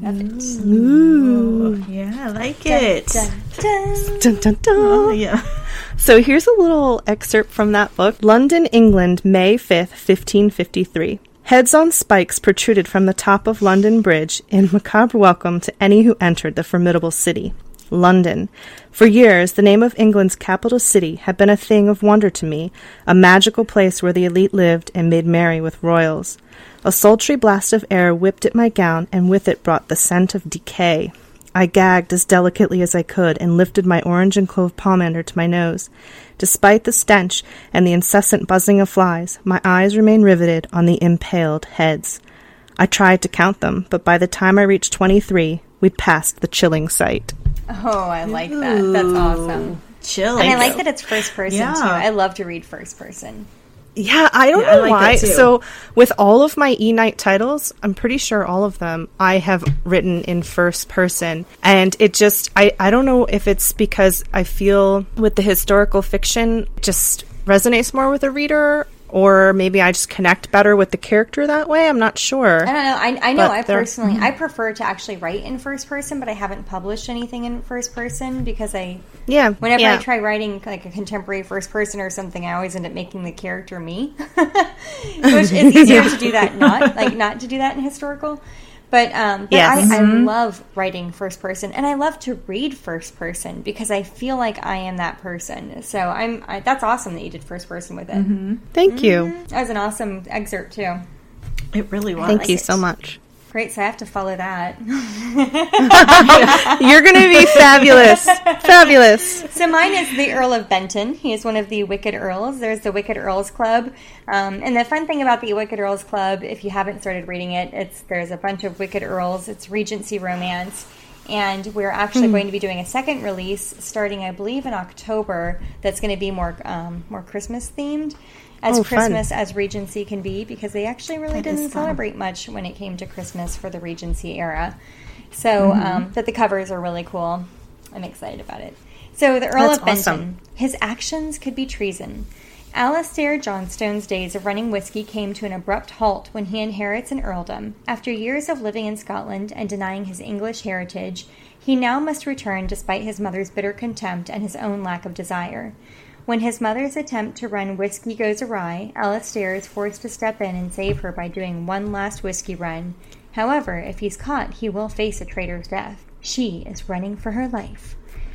Ooh. Yeah, I like it. Dun, dun, dun. Oh, yeah. So here's a little excerpt from that book. London, England, May 5th, 1553. Heads on spikes protruded from the top of London Bridge in macabre welcome to any who entered the formidable city. London. For years, the name of England's capital city had been a thing of wonder to me, a magical place where the elite lived and made merry with royals. A sultry blast of air whipped at my gown, and with it brought the scent of decay. I gagged as delicately as I could and lifted my orange and clove pomander to my nose. Despite the stench and the incessant buzzing of flies, my eyes remained riveted on the impaled heads. I tried to count them, but by the time I reached 23, we'd passed the chilling sight. Oh, I like that. That's awesome. Chilling. And I like that it's first person, Yeah. too. I love to read first person. Yeah, I don't Yeah, I know like why. that too. So with all of my E-Night titles, I'm pretty sure all of them I have written in first person. And it just, I don't know if it's because I feel with the historical fiction, it just resonates more with a reader, or maybe I just connect better with the character that way. I'm not sure. I don't know. I know. But I they're- personally, I prefer to actually write in first person, but I haven't published anything in first person because whenever I try writing like a contemporary first person or something, I always end up making the character me, which is easier to do that not to do that in historical. But Yes. I love writing first person, and I love to read first person because I feel like I am that person. So that's awesome that you did first person with it. Thank you. That was an awesome excerpt too. It really was. Thank you so much. Great, so I have to follow that. You're going to be fabulous. Fabulous. So mine is the Earl of Benton. He is one of the Wicked Earls. There's the Wicked Earls Club. And the fun thing about the Wicked Earls Club, if you haven't started reading it, there's a bunch of Wicked Earls. It's Regency romance. And we're actually going to be doing a second release starting, I believe, in October. That's going to be more Christmas themed. As Christmas as Regency can be, because they actually really didn't celebrate much when it came to Christmas for the Regency era. So, but the covers are really cool. I'm excited about it. So, the Earl of Benton. Awesome. His actions could be treason. Alastair Johnstone's days of running whiskey came to an abrupt halt when he inherits an earldom. After years of living in Scotland and denying his English heritage, he now must return despite his mother's bitter contempt and his own lack of desire. When his mother's attempt to run whiskey goes awry, Alastair is forced to step in and save her by doing one last whiskey run. However, if he's caught, he will face a traitor's death. She is running for her life.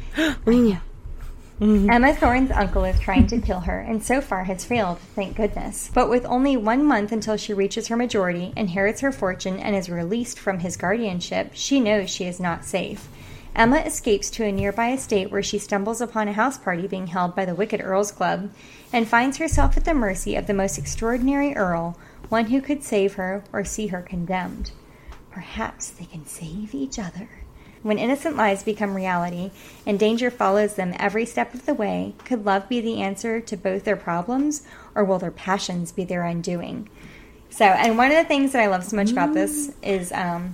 Emma Thorne's uncle is trying to kill her, and so far has failed, thank goodness. But with only 1 month until she reaches her majority, inherits her fortune, and is released from his guardianship, she knows she is not safe. Emma escapes to a nearby estate where she stumbles upon a house party being held by the Wicked Earls Club, and finds herself at the mercy of the most extraordinary earl, one who could save her or see her condemned. Perhaps they can save each other. When innocent lies become reality, and danger follows them every step of the way, could love be the answer to both their problems, or will their passions be their undoing? So, and one of the things that I love so much about this is,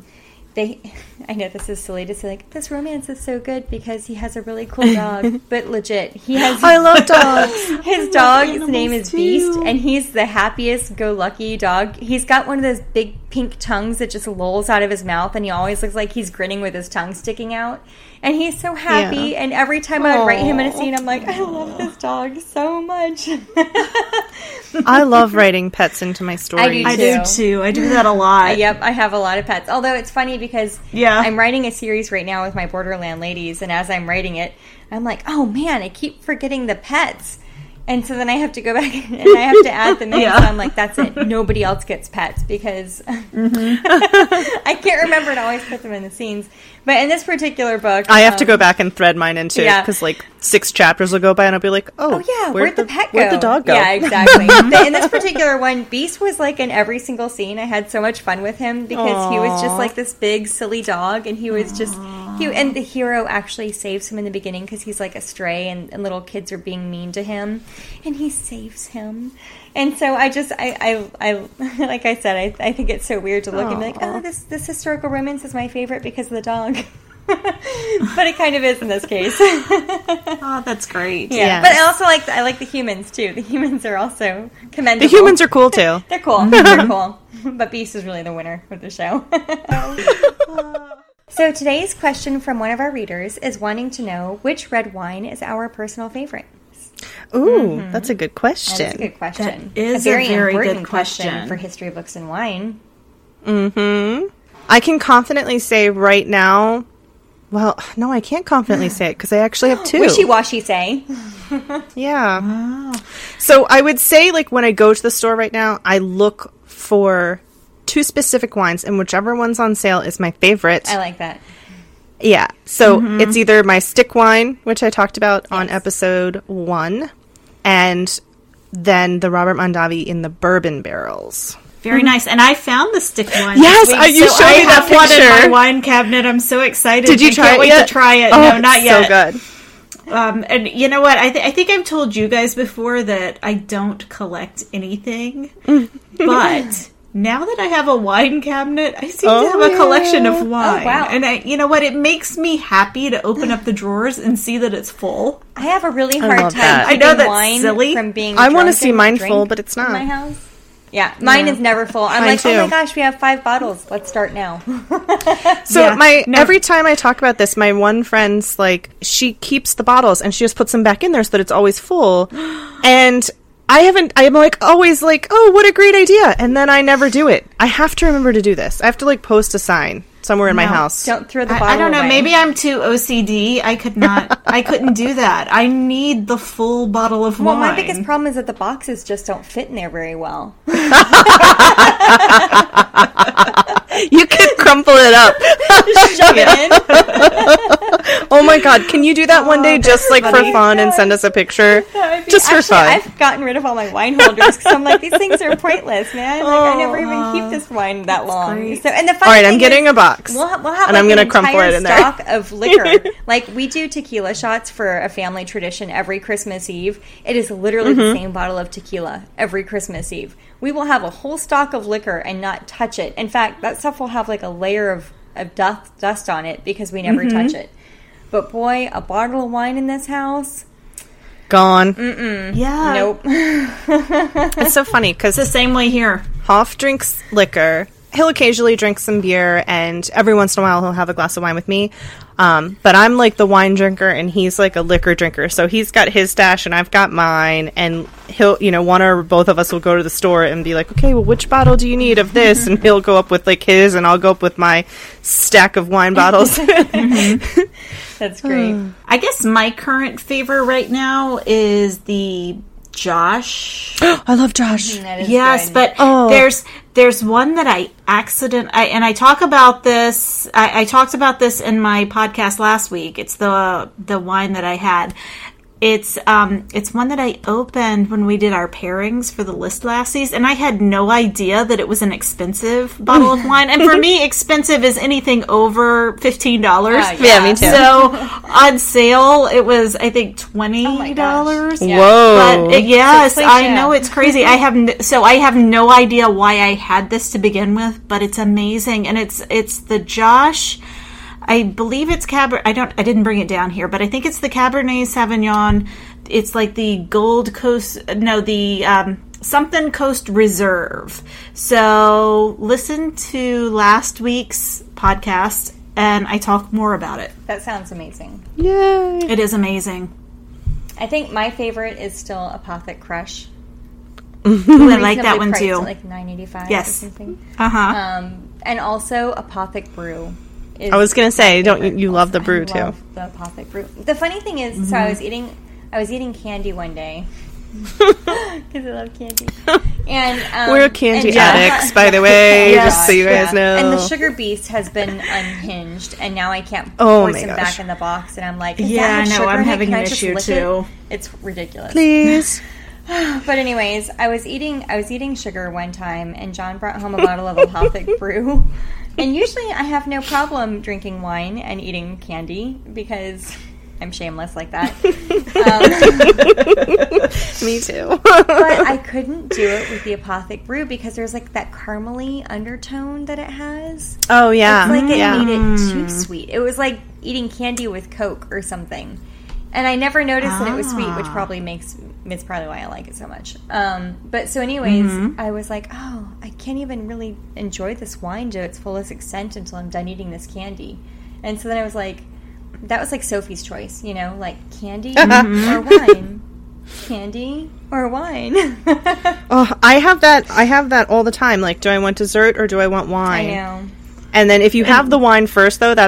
I know this is silly to say, like, this romance is so good because he has a really cool dog, but legit, he has... I love dogs. His dog's name is Beast, and he's the happiest go-lucky dog. He's got one of those big pink tongues that just lolls out of his mouth, and he always looks like he's grinning with his tongue sticking out. And he's so happy, and every time I would write him in a scene, I'm like, I love this dog so much. I love writing pets into my stories. I do too. I do that a lot. Yep, I have a lot of pets. Although it's funny because I'm writing a series right now with my Borderland ladies, and as I'm writing it, I'm like, oh man, I keep forgetting the pets. And so then I have to go back and I have to add them in. So I'm like, that's it. Nobody else gets pets because I can't remember to always put them in the scenes. But in this particular book... I have to go back and thread mine in too, because like 6 chapters will go by and I'll be like, oh yeah, where'd the pet go? Where'd the dog go? Yeah, exactly. In this particular one, Beast was like in every single scene. I had so much fun with him because he was just like this big, silly dog, and he was just... and the hero actually saves him in the beginning because he's like a stray and little kids are being mean to him, and he saves him. And so I like I said, I think it's so weird to look and be like, oh, this historical romance is my favorite because of the dog. But it kind of is in this case. Oh, that's great. Yeah. But I also like the humans too. The humans are also commendable. The humans are cool too. They're cool. They're cool. But Beast is really the winner of the show. So today's question from one of our readers is wanting to know which red wine is our personal favorite. Ooh, that's a good question. That's a good question. That is a very good important question for History of Books and Wine. I can confidently say right now, Well, no, I can't confidently say it because I actually have 2. Wishy-washy say. Yeah. So I would say, like, when I go to the store right now, I look for 2 specific wines, and whichever one's on sale is my favorite. I like that. Yeah. So it's either my stick wine, which I talked about on episode 1, and then the Robert Mondavi in the bourbon barrels. Very nice. And I found the stick wine. Yes, this week, you so showed I me that have one in picture. my wine cabinet. I'm so excited. Did you I try can't it wait yet? to try it. Oh, No, not it's yet. so good. And you know what? I think I've told you guys before that I don't collect anything. But now that I have a wine cabinet, I seem to have a collection of wine. Oh, wow. And you know what? It makes me happy to open up the drawers and see that it's full. I have a really hard love time that. keeping I know that's wine silly. from being I want to drunk see and mine drink full, but it's in my not. house. Yeah, mine is never full. I'm Mine like, oh my too. gosh, we have 5 bottles. Let's start now. So Yeah. every time I talk about this, my one friend's like, she keeps the bottles and she just puts them back in there so that it's always full. And I'm like, always like, oh, what a great idea. And then I never do it. I have to remember to do this. I have to like post a sign somewhere in my house. Don't throw the bottle I don't know. away. Maybe I'm too OCD. I couldn't do that. I need the full bottle of Well, wine. my biggest problem is that the boxes just don't fit in there very well. You can crumple it up. Shove it in. Oh my God. Can you do that one day just like for fun and send us a picture? Just for fun. I've gotten rid of all my wine holders because I'm like, these things are pointless, man. Like, I never even keep this wine that long. great. So, and the All funny right, I'm thing getting is, a box. We'll have and like I'm gonna an crumple entire it in there. stock of liquor. Like, we do tequila shots for a family tradition every Christmas Eve. It is literally the same bottle of tequila every Christmas Eve. We will have a whole stock of liquor and not touch it. In fact, that stuff will have like a layer of dust on it because we never touch it. But boy, a bottle of wine in this house, Gone. yeah. nope. It's so funny because It's the same way here. Hoff drinks liquor. He'll occasionally drink some beer, and every once in a while he'll have a glass of wine with me. But I'm like the wine drinker, and he's like a liquor drinker. So he's got his stash, and I've got mine. And he'll, one or both of us will go to the store and be like, okay, well, which bottle do you need of this? And he'll go up with like his, and I'll go up with my stack of wine bottles. That's great. I guess my current favorite right now is the Josh. I love Josh. That is Yes, good. but there's one that I talk about this. I talked about this in my podcast last week. It's the wine that I had. It's one that I opened when we did our pairings for the List Lassies, and I had no idea that it was an expensive bottle of wine. And for me, expensive is anything over $15. Yeah, me too. So on sale, it was I think $20. gosh. Yeah. Whoa. But yes, So I cliche. know it's crazy. I have no idea why I had this to begin with, but it's amazing, and it's the Josh. I believe it's Cabernet. I didn't bring it down here, but I think it's the Cabernet Sauvignon. It's like the Gold Coast. No, the something Coast Reserve. So listen to last week's podcast, and I talk more about it. That sounds amazing. Yay. It is amazing. I think my favorite is still Apothic Crush. Ooh, I like that Reasonably one priced too. at like $9.85 Yes. or something. Uh-huh. And also Apothic Brew. I was going to say, don't you love the brew I too? love the Apothic Brew. The funny thing is, so I was eating candy one day because I love candy. And We're candy and- addicts, by the way, Yes. just so you guys know. And the Sugar Beast has been unhinged, and now I can't Oh force my him gosh. back in the box. And I'm like, does Yeah, that have I know, sugar I'm in it? having Can an I just issue, lick too. It? It's ridiculous. Please. But anyways, I was eating sugar one time, and John brought home a bottle of Apothic Brew. And usually I have no problem drinking wine and eating candy because I'm shameless like that. Me too. But I couldn't do it with the Apothic Brew because there's like that caramely undertone that it has. Oh, yeah. It's like it yeah. made it too sweet. It was like eating candy with Coke or something. And I never noticed that it was sweet, which probably it's probably why I like it so much. But so anyways, I was like, oh, I can't even really enjoy this wine to its fullest extent until I'm done eating this candy. And so then I was like, that was like Sophie's choice, like candy or wine. Candy or wine. Oh, I have that all the time. Like, do I want dessert or do I want I wine? know. And then if you have the wine first, though, that's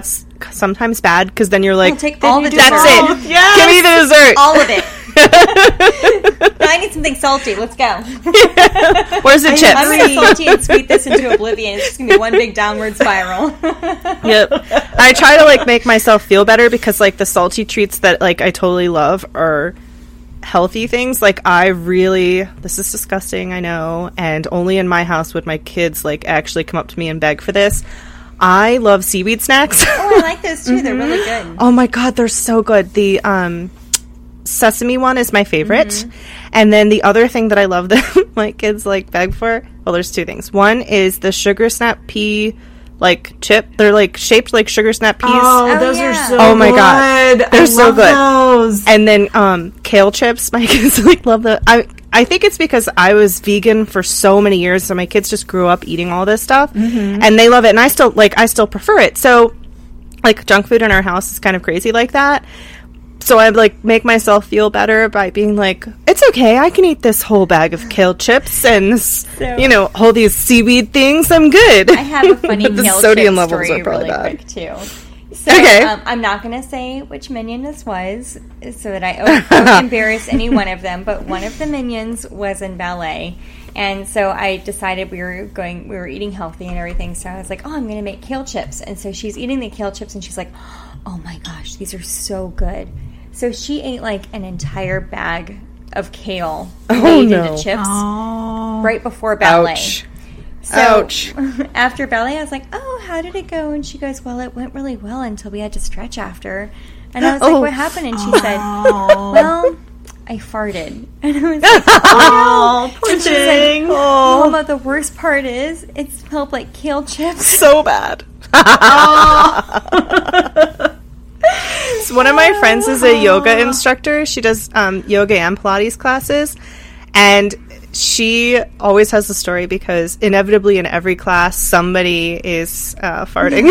sometimes bad because then you're like, I'll take all the that's dessert. it. Yes. Give me the dessert. All of it. No, I need something salty. Let's go. Where's the chips? I'm going to salty and sweet this into oblivion. It's just going to be one big downward spiral. Yep. I try to like make myself feel better because like the salty treats that like I totally love are healthy things. Like this is disgusting, I know, and only in my house would my kids like actually come up to me and beg for this. I love seaweed snacks. Oh, I like those too. They're really good. Oh my god, they're so good. The sesame one is my favorite. And then the other thing that I love that my kids like beg for, well, there's two things. One is the sugar snap pea like chip. They're like shaped like sugar snap peas. Oh, those yeah. are so Oh my good. God. They're so love good. Those. And then kale chips. My kids like love the I think it's because I was vegan for so many years, so my kids just grew up eating all this stuff, and they love it. And I still prefer it. So, like, junk food in our house is kind of crazy like that. So I like make myself feel better by being like, it's okay, I can eat this whole bag of kale chips and all these seaweed things. I'm good. I have a funny The kale sodium chip levels story are probably really bad. quick too. So, Okay. I'm not going to say which minion this was so that I don't embarrass any one of them, but one of the minions was in ballet. And so I decided we were eating healthy and everything. So I was like, I'm going to make kale chips. And so she's eating the kale chips and she's like, oh my gosh, these are so good. So she ate like an entire bag of kale made into chips right before ballet. Ouch. So Ouch. after ballet, I was like, how did it go? And she goes, well, it went really well until we had to stretch after. And I was like, what happened? And she said, well, I farted. And I was like, Oh, poor and she was thing. like, Mama, the worst part is it smelled like kale chips. So bad. So one of my friends is a yoga instructor. She does yoga and Pilates classes, and she always has the story because inevitably in every class somebody is farting.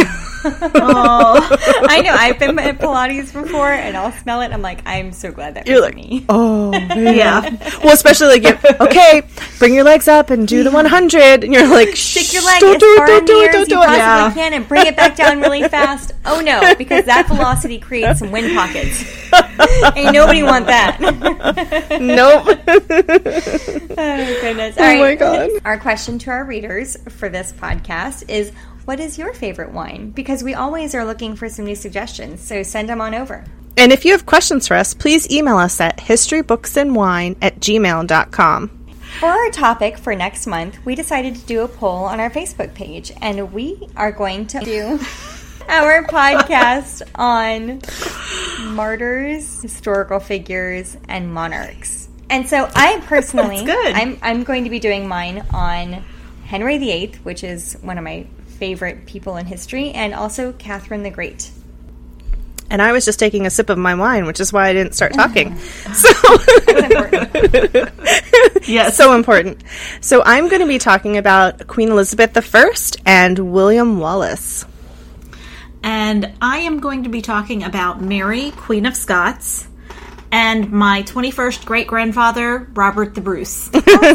I know. I've been at Pilates before, and I'll smell it. And I'm like, I'm so glad that You're was like, me. oh, Yeah. well, especially like, okay, bring your legs up and do the 100, and you're like, Stick your leg don't as do far it, in don't the do air it, as don't you do it. possibly can and bring it back down really fast. Oh no, because that velocity creates some wind pockets. Ain't nobody want that. Nope. Oh goodness. Oh my God. Our question to our readers for this podcast is, what is your favorite wine? Because we always are looking for some new suggestions, so send them on over. And if you have questions for us, please email us at historybooksandwine@gmail.com. For our topic for next month, we decided to do a poll on our Facebook page, and we are going to do our podcast on martyrs, historical figures, and monarchs. And so I personally, That's good. I'm going to be doing mine on Henry VIII, which is one of my favorite people in history, and also Catherine the Great. And I was just taking a sip of my wine, which is why I didn't start talking. So That's important. Yes. so important. So I'm going to be talking about Queen Elizabeth I and William Wallace. And I am going to be talking about Mary, Queen of Scots, and my 21st great-grandfather, Robert the Bruce.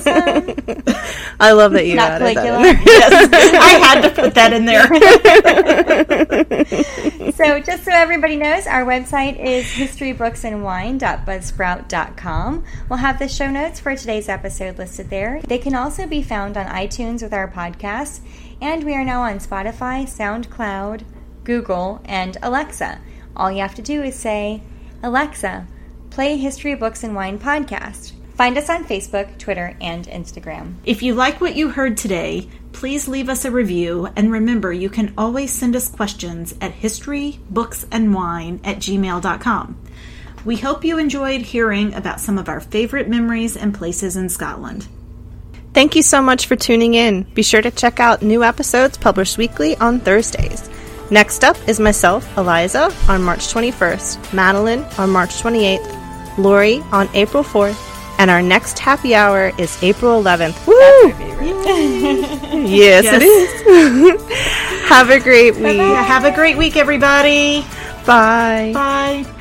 I love that you Not added that. Caligula. Yes, I had to put that in there. So just so everybody knows, our website is historybooksandwine.buzzsprout.com. We'll have the show notes for today's episode listed there. They can also be found on iTunes with our podcast, and we are now on Spotify, SoundCloud, Google, and Alexa. All you have to do is say, Alexa, play History Books and Wine podcast. Find us on Facebook, Twitter, and Instagram. If you like what you heard today, please leave us a review, and remember, you can always send us questions at historybooksandwine@gmail.com. We hope you enjoyed hearing about some of our favorite memories and places in Scotland. Thank you so much for tuning in. Be sure to check out new episodes published weekly on Thursdays. Next up is myself, Eliza, on March 21st, Madeline on March 28th, Lori on April 4th, and our next happy hour is April 11th. Woo! Yes, it is. Have a great week. Have a great week, everybody. Bye. Bye.